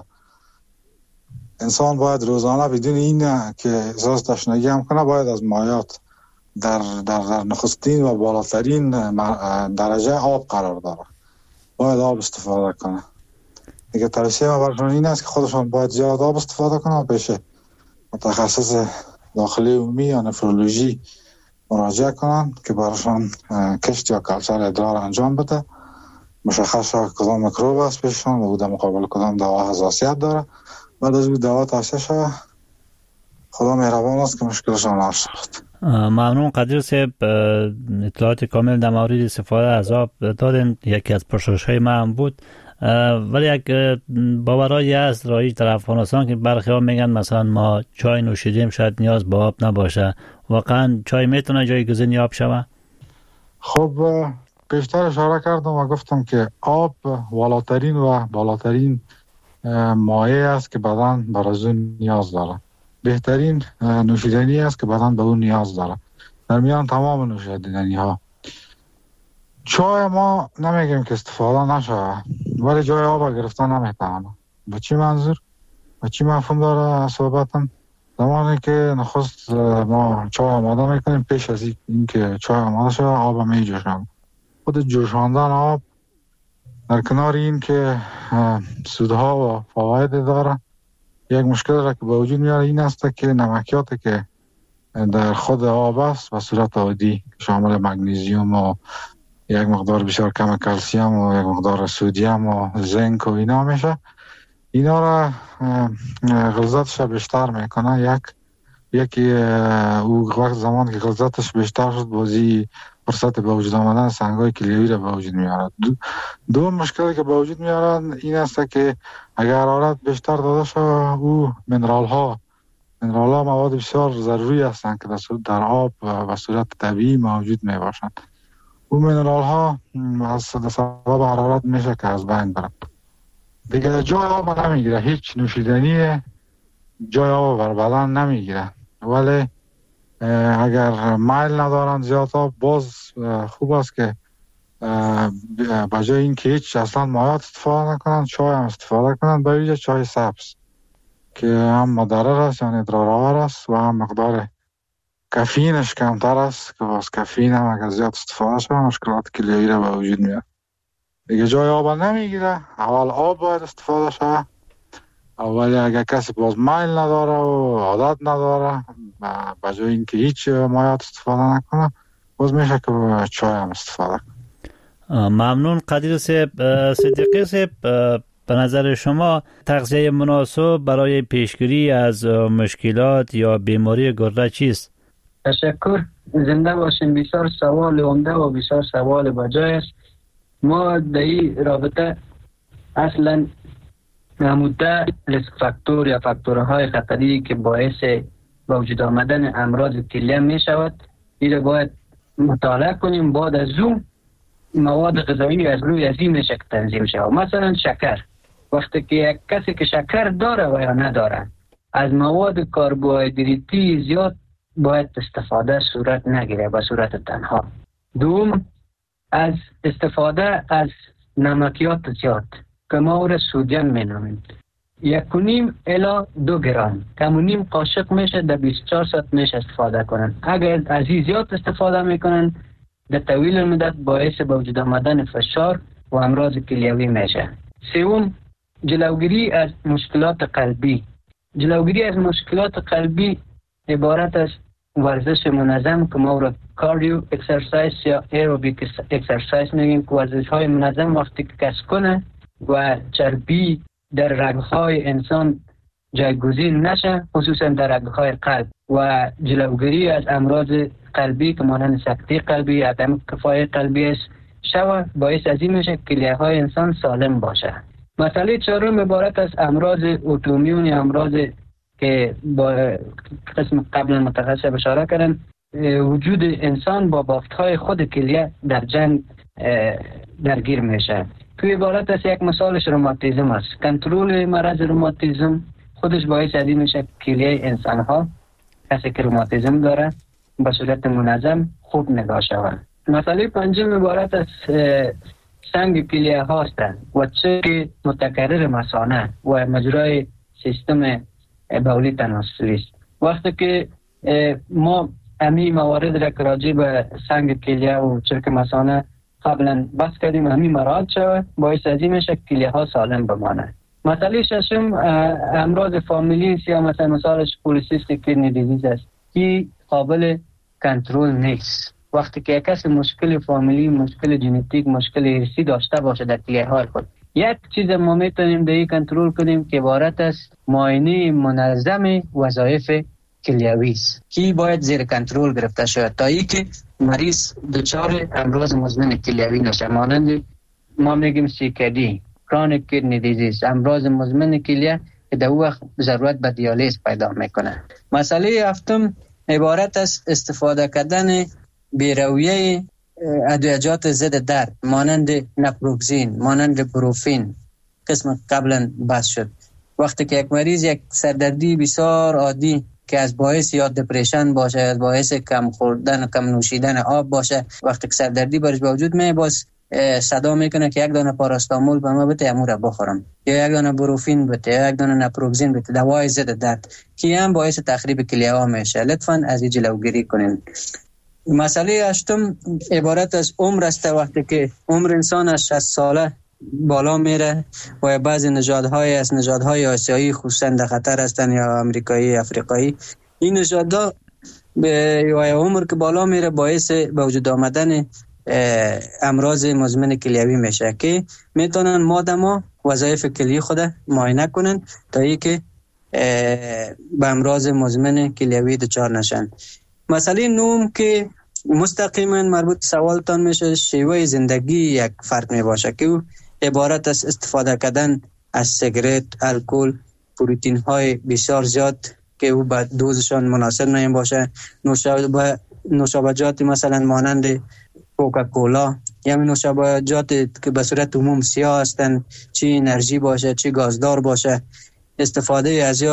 انسان باید روزانه بدون این که احساس تشنگی هم کنه باید از مایات در نخستین و بالاترین درجه آب قرار داره، باید آب استفاده کنه. دیگه توصیه ما برشان این است که خودشان باید زیاد آب استفاده کنه و پیش متخصص داخلی عمومی یا نفرولوژی مراجعه کنن که برشان کشت یا کلچر ادرار انجام بده، مشخص شد کدام میکروب است پیششان و در مقابل کدام دوا حساسیت داره. بعد از دوا توصیه شد. خدا مهربان است که مشکلشان حل شد. ممنون قدیر صاحب، اطلاعات کامل در مورد استفاده از آب دادن. یکی از پرسش‌های من بود، ولی یک باورایی هست رایج در افغانستان که برخی ها میگن مثلا ما چای نوشیدیم شاید نیاز به آب نباشه. واقعا چای میتونه جایگزین آب شود؟ خب پیشتر اشاره کردم و گفتم که آب بالاترین مایع است که بدن برای اون نیاز داره. بهترین نوشیدنی است که بدن به اون نیاز داره در میان تمام نوشیدنی ها. چای ما نمیگیم که استفاده نشه، ولی جای آب گرفتن نمیتونه. به چی منظور؟ به چی مفهوم داره صحبتم؟ زمانی که نخست ما چای آماده میکنیم، پیش از این که چای آماده شده آب میجوشیم. خود جوشاندن آب در کنار این که سودها و فواید داره، یک مشکل را که به وجود میاره این است که نمکیاتی که در خود آب است و صورت عادی شامل مگنیزیم و یک مقدار بسیار کم کلسیم و یک مقدار سودیم و زنک و اینا میشه، اینا را غلظتش بیشتر میکنه. یکی او وقت زمان که غلظتش بیشتر شد بازی فرصت به وجود آمدن سنگای کلیویی را به وجود میارد. دو مشکلی که به وجود میارن این است که اگر حرارت بیشتر داده شد او منرال ها مواد بسیار ضروری هستند که در آب و صورت طبیعی موجود می باشند. او منرال ها از سبب حرارت میشه که از بین برند. دیگه جای آب نمیگیره، هیچ نوشیدنی جای آب بر بدن نمیگیره. ولی اگر میل ندارن زیاد آب، باز خوب است که بجای این که هیچ اصلا مایات استفاده نکنن، چای هم استفاده کنن، به ویژه چای سبز که هم مضر است یعنی ادرارآور است و هم مقدار کافئینش کمتر است که باز کافئین هم اگر زیاد استفاده شد مشکلات کلیویی را به وجود میاره. دیگه جای آب نمیگیره، اول آب باید استفاده شود. ولی اگر کسی باز میل نداره و عادت نداره بجای این که هیچ مایات استفاده نکنه، باز میشه که چای هم استفاده کنه. ممنون قدیر صاحب. صدیقی صاحب، به نظر شما تغذیه مناسب برای پیشگیری از مشکلات یا بیماری گرده چیست؟ تشکر، زنده باشین. بسیار سوال عمده و بسیار سوال بجای است. ما در این رابطه اصلا نموده ریسک فاکتور یا فاکتورهای خطری که باعث به وجود آمدن امراض کلیه می شود این باید مطالعه کنیم. بعد از اون مواد غذایی از روی از این شکل تنظیم شود. مثلا شکر، وقتی که یک کسی که شکر داره و یا نداره از مواد کربوهیدراتی زیاد باید استفاده صورت نگیره به صورت تنها. دوم، از استفاده از نمکیات زیاد که ما او را سودیم مینامیم، 1.5 الی 2 گرم کمونیم قاشق میشه در 24 ساعت میشه استفاده کنن. اگر از این زیاد استفاده میکنن در طویل مدت باعث به وجود آمدن فشار و امراض کلیوی میشه. سوم، جلوگیری از مشکلات قلبی. جلوگیری از مشکلات قلبی عبارت از ورزش منظم که ما را کاردیو اکسرسایز یا ایروبیک اکسرسایز میگیم، که ورزش های منظم وقتی که کسب کنه و چربی در رگهای انسان جایگزین نشه، خصوصا در رگهای قلب، و جلوگیری از امراض قلبی که مانند سکته قلبی، عدم کفای قلبی است شود، باعث از این میشه کلیه های انسان سالم باشه. مسئله چهارم عبارت از امراض اتومیون، امراض که با قسم قبل متخصص اشاره کردن، وجود انسان با بافت‌های خود کلیه در جنگ درگیر میشه. توی عبارت از یک مثالش روماتیسم است. کنترل مرض روماتیسم خودش باعث از این میشه کلیه انسان ها، کسی که روماتیسم داره، به صورت منظم خوب نگاه شود. مسئله پنجم عبارت از سنگ کلیه هاستند و چه متکرر مثانه و مجرای سیستم بولی تناسلی است. وقتی که ما امی موارد را که راجع به سنگ کلیه و چرک مثانه قبلا بحث کردیم، همین مراحل شود، باعث از این میشه کلیه ها سالم بمانه. مسئله ششم امراض فامیلی است، یا مثالش پولیسیستیک کدنی دیزیز است که قابل کنترل نیست. وقتی که کسی مشکل فامیلی، مشکل ژنتیک، مشکل ارثی داشته باشه در کلیه های خود، یک چیز ما میتونیم دیگه کنترل کنیم که عبارت است معاینه منظم وظایف کلیوی است که باید زیر کنترل گرفته شود تا اینکه مریض دچار امراض مزمن کلیوی نشه، مانند ما میگیم CKD کرونیک کدنی دیزیز، امراض مزمن کلیه که در وقت ضرورت به دیالیز پیدا میکنه. مسئله هفتم عبارت است استفاده کردن بیرویه ادویجات ضد درد مانند نپروکسین، مانند بروفین، قسم قبلا بحث شد. وقتی که یک مریض یک سردردی بسیار عادی که از باعث یا دپرشن باشه، از باعث کم خوردن، کم نوشیدن آب باشه، وقتی که سردردی برش به وجود میاد، باز صدا میکنه که یک دانه پاراستامول به ما بده، امو را بخورم، یا یک دانه بروفین بده، یا یک دانه نپروکسین بده، دوای ضد درد که هم باعث تخریب کلیه ها میشه. لطفاً از این جلوگیری کنین. مسئله هشتم عبارت از عمر است. وقتی که عمر انسان از 60 ساله بالا میره و بعضی نژادهای از نژادهای آسیایی خصوصا در خطر هستند، یا امریکایی، افریقایی، این نژادها به عمر که بالا میره باعث به وجود آمدن امراض مزمن کلیوی میشه که میتونن مادما وظایف کلیه خود معاینه کنن تا اینکه به امراض مزمن کلیوی دچار نشن. مسئله نهم که مستقیما مربوط سوالتان میشه، شیوه زندگی یک فرد می باشه که عبارت از استفاده کردن از سیگرت، الکل، پروتئین های بسیار زیاد که او با دوزشان مناسب نمی باشه، نوشابجات مثلا مانند کوکاکولا، یا نوشابجات که به صورت عموم سیاه هستند، چی انرژی باشه چی گازدار باشه، استفاده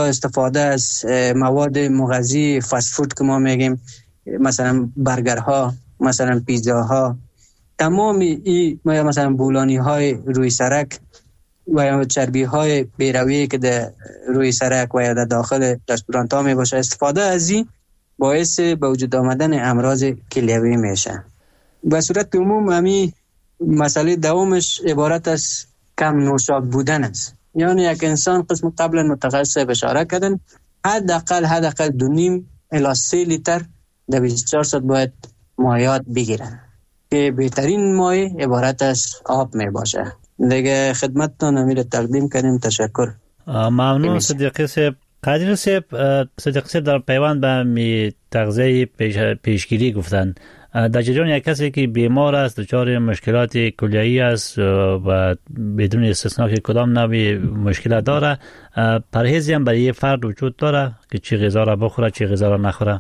از مواد مغذی فست فود که ما میگیم، مثلا برگرها، مثلا پیزاها، تمام این مثلا بولانی های روی سرک و چربی های بیرویه که در روی سرک و یا در داخل رستورانت ها می باشه، استفاده از این باعث به وجود آمدن امراض کلیوی میشه. به صورت عموم همین مسئله دومش عبارت از کم نوشابه بودن است. یعنی یک انسان قسم قبلا متخصص اشاره کردن حداقل 2.5 الی 3 لیتر در 24 ساعت باید مایعات بگیرن که بهترین مایع عبارت از آب می باشه. دیگه خدمتتون امیر تقدیم کردیم. تشکر. ممنون صدیقی صاحب. قادر صاحب، صدیقی صاحب در پیوند به می تغذیه پیشگیری گفتن، در جریان یک کسی که بیمار است، دچار مشکلات کلیه‌ای است و بدون استثنا که کدام نوع مشکل داره، پرهیزی هم برای فرد وجود داره که چی غذا را بخوره چی غذا را نخوره؟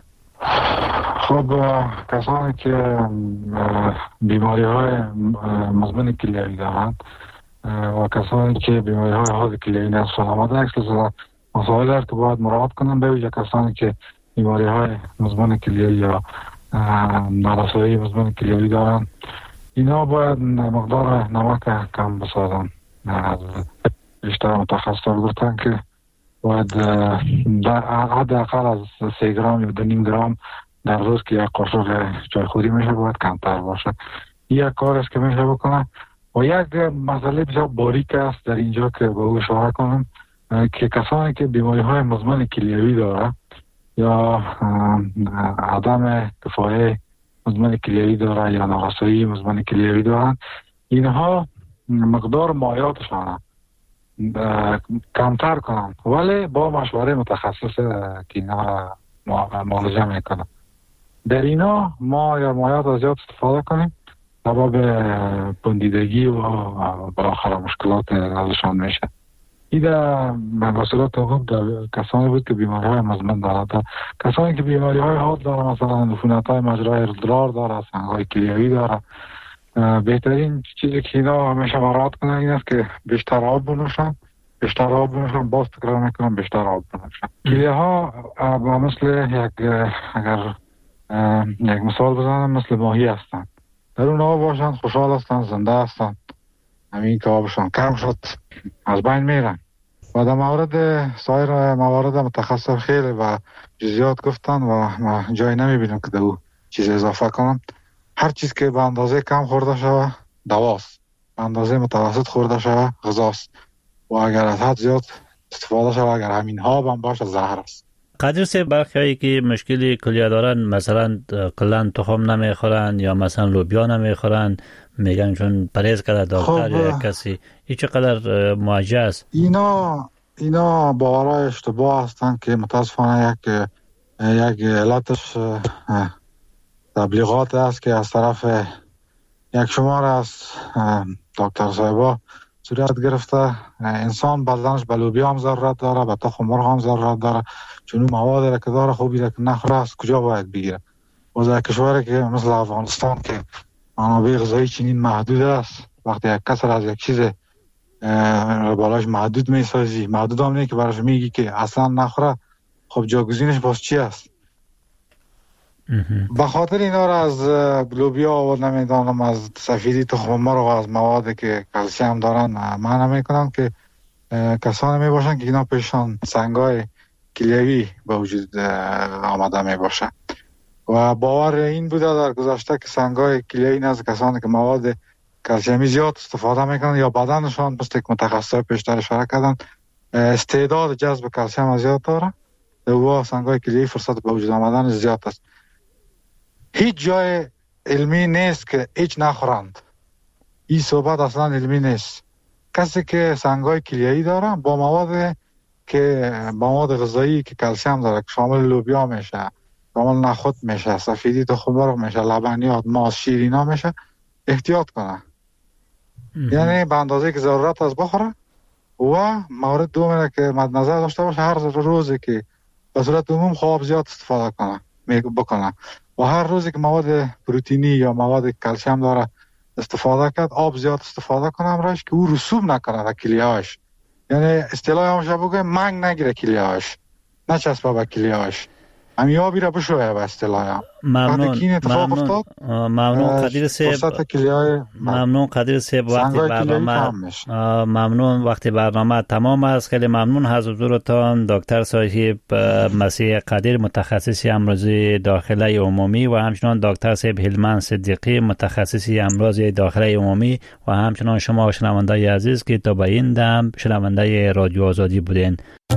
خب کسانی که بیماری های مزمن کلیه‌ای دارند و کسانی که بیماری های حاد کلیه‌ای نصف آماده است، مسائل است که باید مراعات کنند. به ویژه کسانی که بیماری های مزمن کلیوی یا نارسایی مزمن کلیوی دارن، اینا باید مقدار نمک کم بسازن. بیشتر متخصصان گفتن که باید حداقل از 3 گرم یا 2.5 گرم در روز که یک قاشق چایخوری میشه باید کمتر باشه. یک کار است که میشه بکنه. و یک مسئله بسیار باریک است در اینجا که به او اشاره کنم که کسانی که بیماری های مزمن کلیوی داره یا عدم کفایه مزمن کلیوی داره یا نارسایی مزمن کلیوی دارن، اینها مقدار مایعاتشان کمتر کنن، ولی با مشوره متخصص که اینا معالجه میکنن. در اینا ما یا مایعات از زیاد استفاده کنیم سبب بندیدگی و بالاخره مشکلات ازشان میشه. این در مواصلات خوب کسانی بود که بیماری های مزمن دارند. کسانی که بیماری های حاد دارند، مثلا عفونت های مجرای ادرار دارند، سنگ های کلیوی دارند، بهترین چیزی که اینا همیشه مراعات کنن این است که بیشتر آب بنوشن. باز تکرار میکنم بیشتر آب بنوشن. کلیه ها مثل اگر یک مثال بزنم مثل ماهی هستن، در اون آب باشن خوشحال هستن، زنده هستن. همین که آبشان کم شد از بین میرن. و در مورد سایر موارد متخصص خیلی و جزئیات گفتن و ما جای نمیبینم که در او چیز اضافه کنم. هر چیز که به اندازه کم خورده شوه دواست، به اندازه متوسط خورده شوه غذاست و اگر از حد زیاد استفاده شوه، اگر همین ها هم باشه زهر است. قدر سے برخی که مشکلی کلیه دارن، مثلا کلا تخم نمیخورن یا مثلا لوبیا نمیخورن، میگن چون پرهیز کرده دکتر یا کسی، این چقدر مواجه است؟ اینا باورهای اشتباه هستن که متاسفانه یک علتش تبلیغات است که از طرف یک شمار از دکتر صاحبا صورت گرفته. انسان بدنش به لوبیا هم ضرورت داره، به تخم مرغ هم ضرورت داره، چون اون مواد که داره خوبی که نخوره از کجا باید بگیره؟ و در کشوری که مثل افغانستان که منابع غذایی چنین محدود است، وقتی یک کس از یک چیز بالاش محدود میسازی، محدود هم نه که براش میگی که اصلا نخوره، خب جاگزینش باز چی است؟ به خاطر اینا را از لوبیا و نمیدانم از سفیدی تخم مرغ و از مواد که کلسیم دارن من نمیکنم که کسانی میباشن که اینا پیشان سنگای کلیوی به وجود آمده میباشه. و باور این بوده در گذشته که سنگای کلیوی نزد کسانی که مواد کلسیمی زیاد استفاده میکنن یا بدنشان مثل که متخصصای پیشتر اشاره کردن استعداد جذب کلسیم زیاد داره، و سنگای کلیوی فرصت به وجود آمدن زیاد است. هیچ جای علمی نیست که هیچ نخورند. این صحبت اصلا علمی نیست. کسی که سنگای کلیه‌ای داره با مواد غذایی که کلسیم داره که شامل لوبیا میشه، شامل نخود میشه، سفیدی تخم مرغ میشه، لبنیات، ماست، شیر اینا میشه، احتیاط کنه. یعنی به اندازه که ضرورت است بخوره. و مورد دوم که مد نظر داشته باشه هر روزی که به صورت عموم خواب زیاد استفاده بکنه و هر روزی که مواد پروتئینی یا مواد کلسیم داره استفاده کرد، آب زیاد استفاده کنه امروز که او رسوب نکنه به کلیه‌اش. یعنی اصطلاح همش بگه منگ نگیره کلیه‌اش، نچسبه به کلیه‌اش، همین آبی را بشویه به اصطلاح. ممنون قدیر صاحب وقتی برنامه ممنون وقتی برنامه تمام است. خیلی ممنون از حضورتان دکتر صاحب مسیح قدیر، متخصص امراض داخله عمومی، و همچنان دکتر صاحب هلمند صدیقی، متخصص امراض داخله عمومی، و همچنان شما شنونده عزیز که تا به این دم شنونده رادیو آزادی بودین.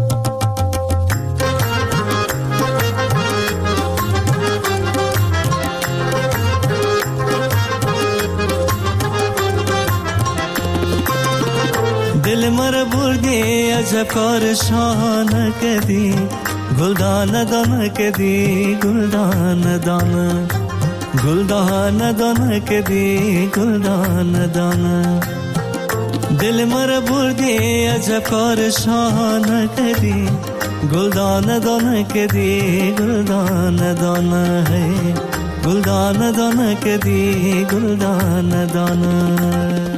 دل مر بردی عجب کار شان کدی، گلدان دان کدی، گلدان دان، گلدان دان کدی، گلدان دان. دل مر بردی عجب کار شان کدی، گلدان دان کدی، گلدان دان ہے، گلدان دان کدی، گلدان دان.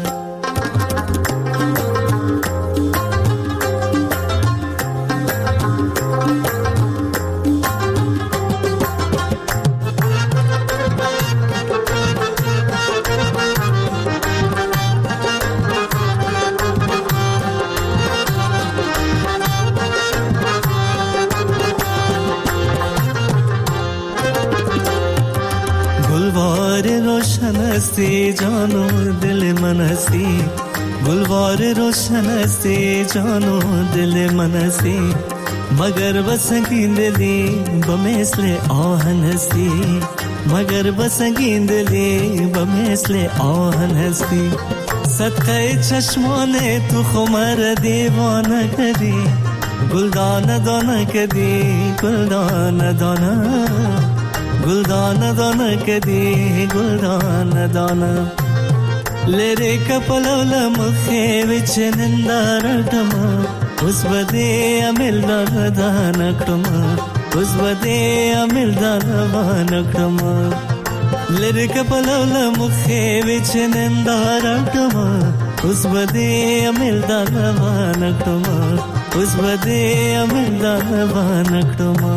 गुलवार रोशन हस्ती जानो दिल मन हस्ती गुलवार रोशन हस्ती जानो दिल मन हस्ती मगर बसंगिंदली बमेसले आहन हस्ती मगर बसंगिंदली बमेसले आहन हस्ती सत्ते चश्मोने तू खुमर दीवाना कदी गुलदान दाना कदी गुलदान दाना गुलदान दाना कदी गुलदान दाना लेरे कपलवल मुखे विच निंदारटमा उस बदे अमिलदान दानक्रमा उस बदे अमिलदान वानक्रमा लेरे कपलवल मुखे विच निंदारटमा उस बदे अमिलदान वानक्रमा उस बदे अमिलदान वानक्रमा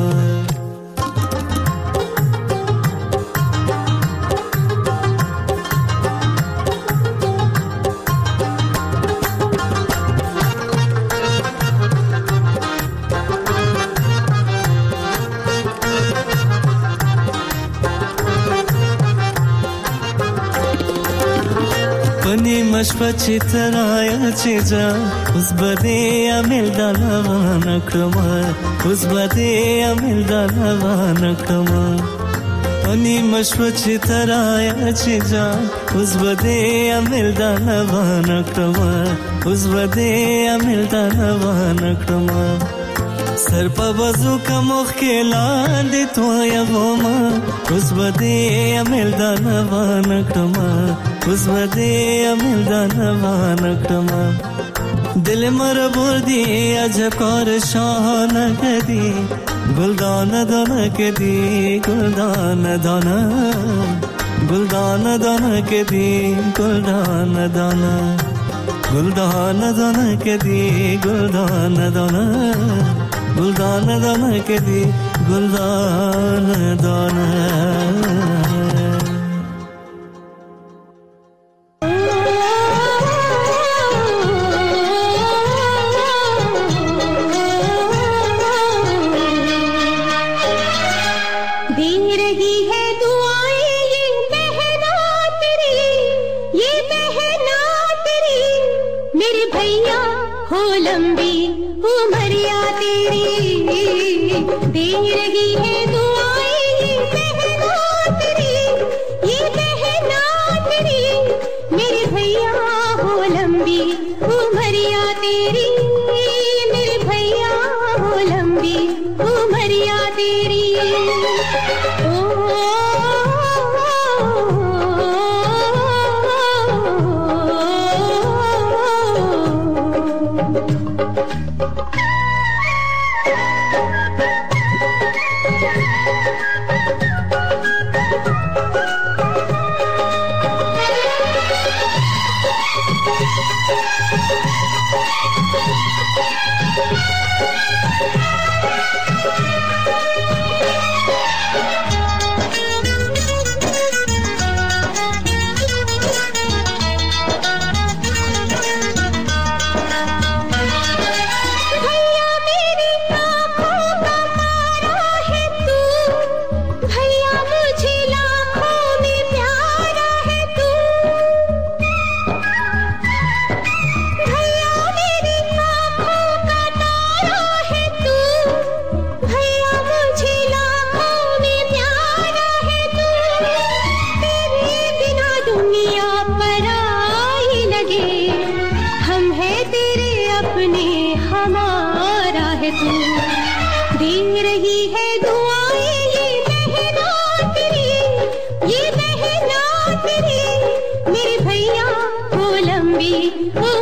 मशपची तराया चीजा उस बदे अमिलदान वानक्रमा उस बदे अमिलदान वानक्रमा अनि मशपची तराया चीजा उस बदे अमिलदान वानक्रमा उस बदे अमिलदान वानक्रमा सर पर बजू का मुखला दे तो या वोमा उस बदे अमिलदान वानक्रमा उस बदे अमिलदान वानक्रमा दिल मर बुर्दी अजब और शान कदी गुलदान दाना कदी गुलदान दाना गुलदान दाना कदी गुलदान दाना गुलदान दाना कदी गुलदान दाना गुलदान दाना कदी गुलदान दाना मेरे भैया हो लंबी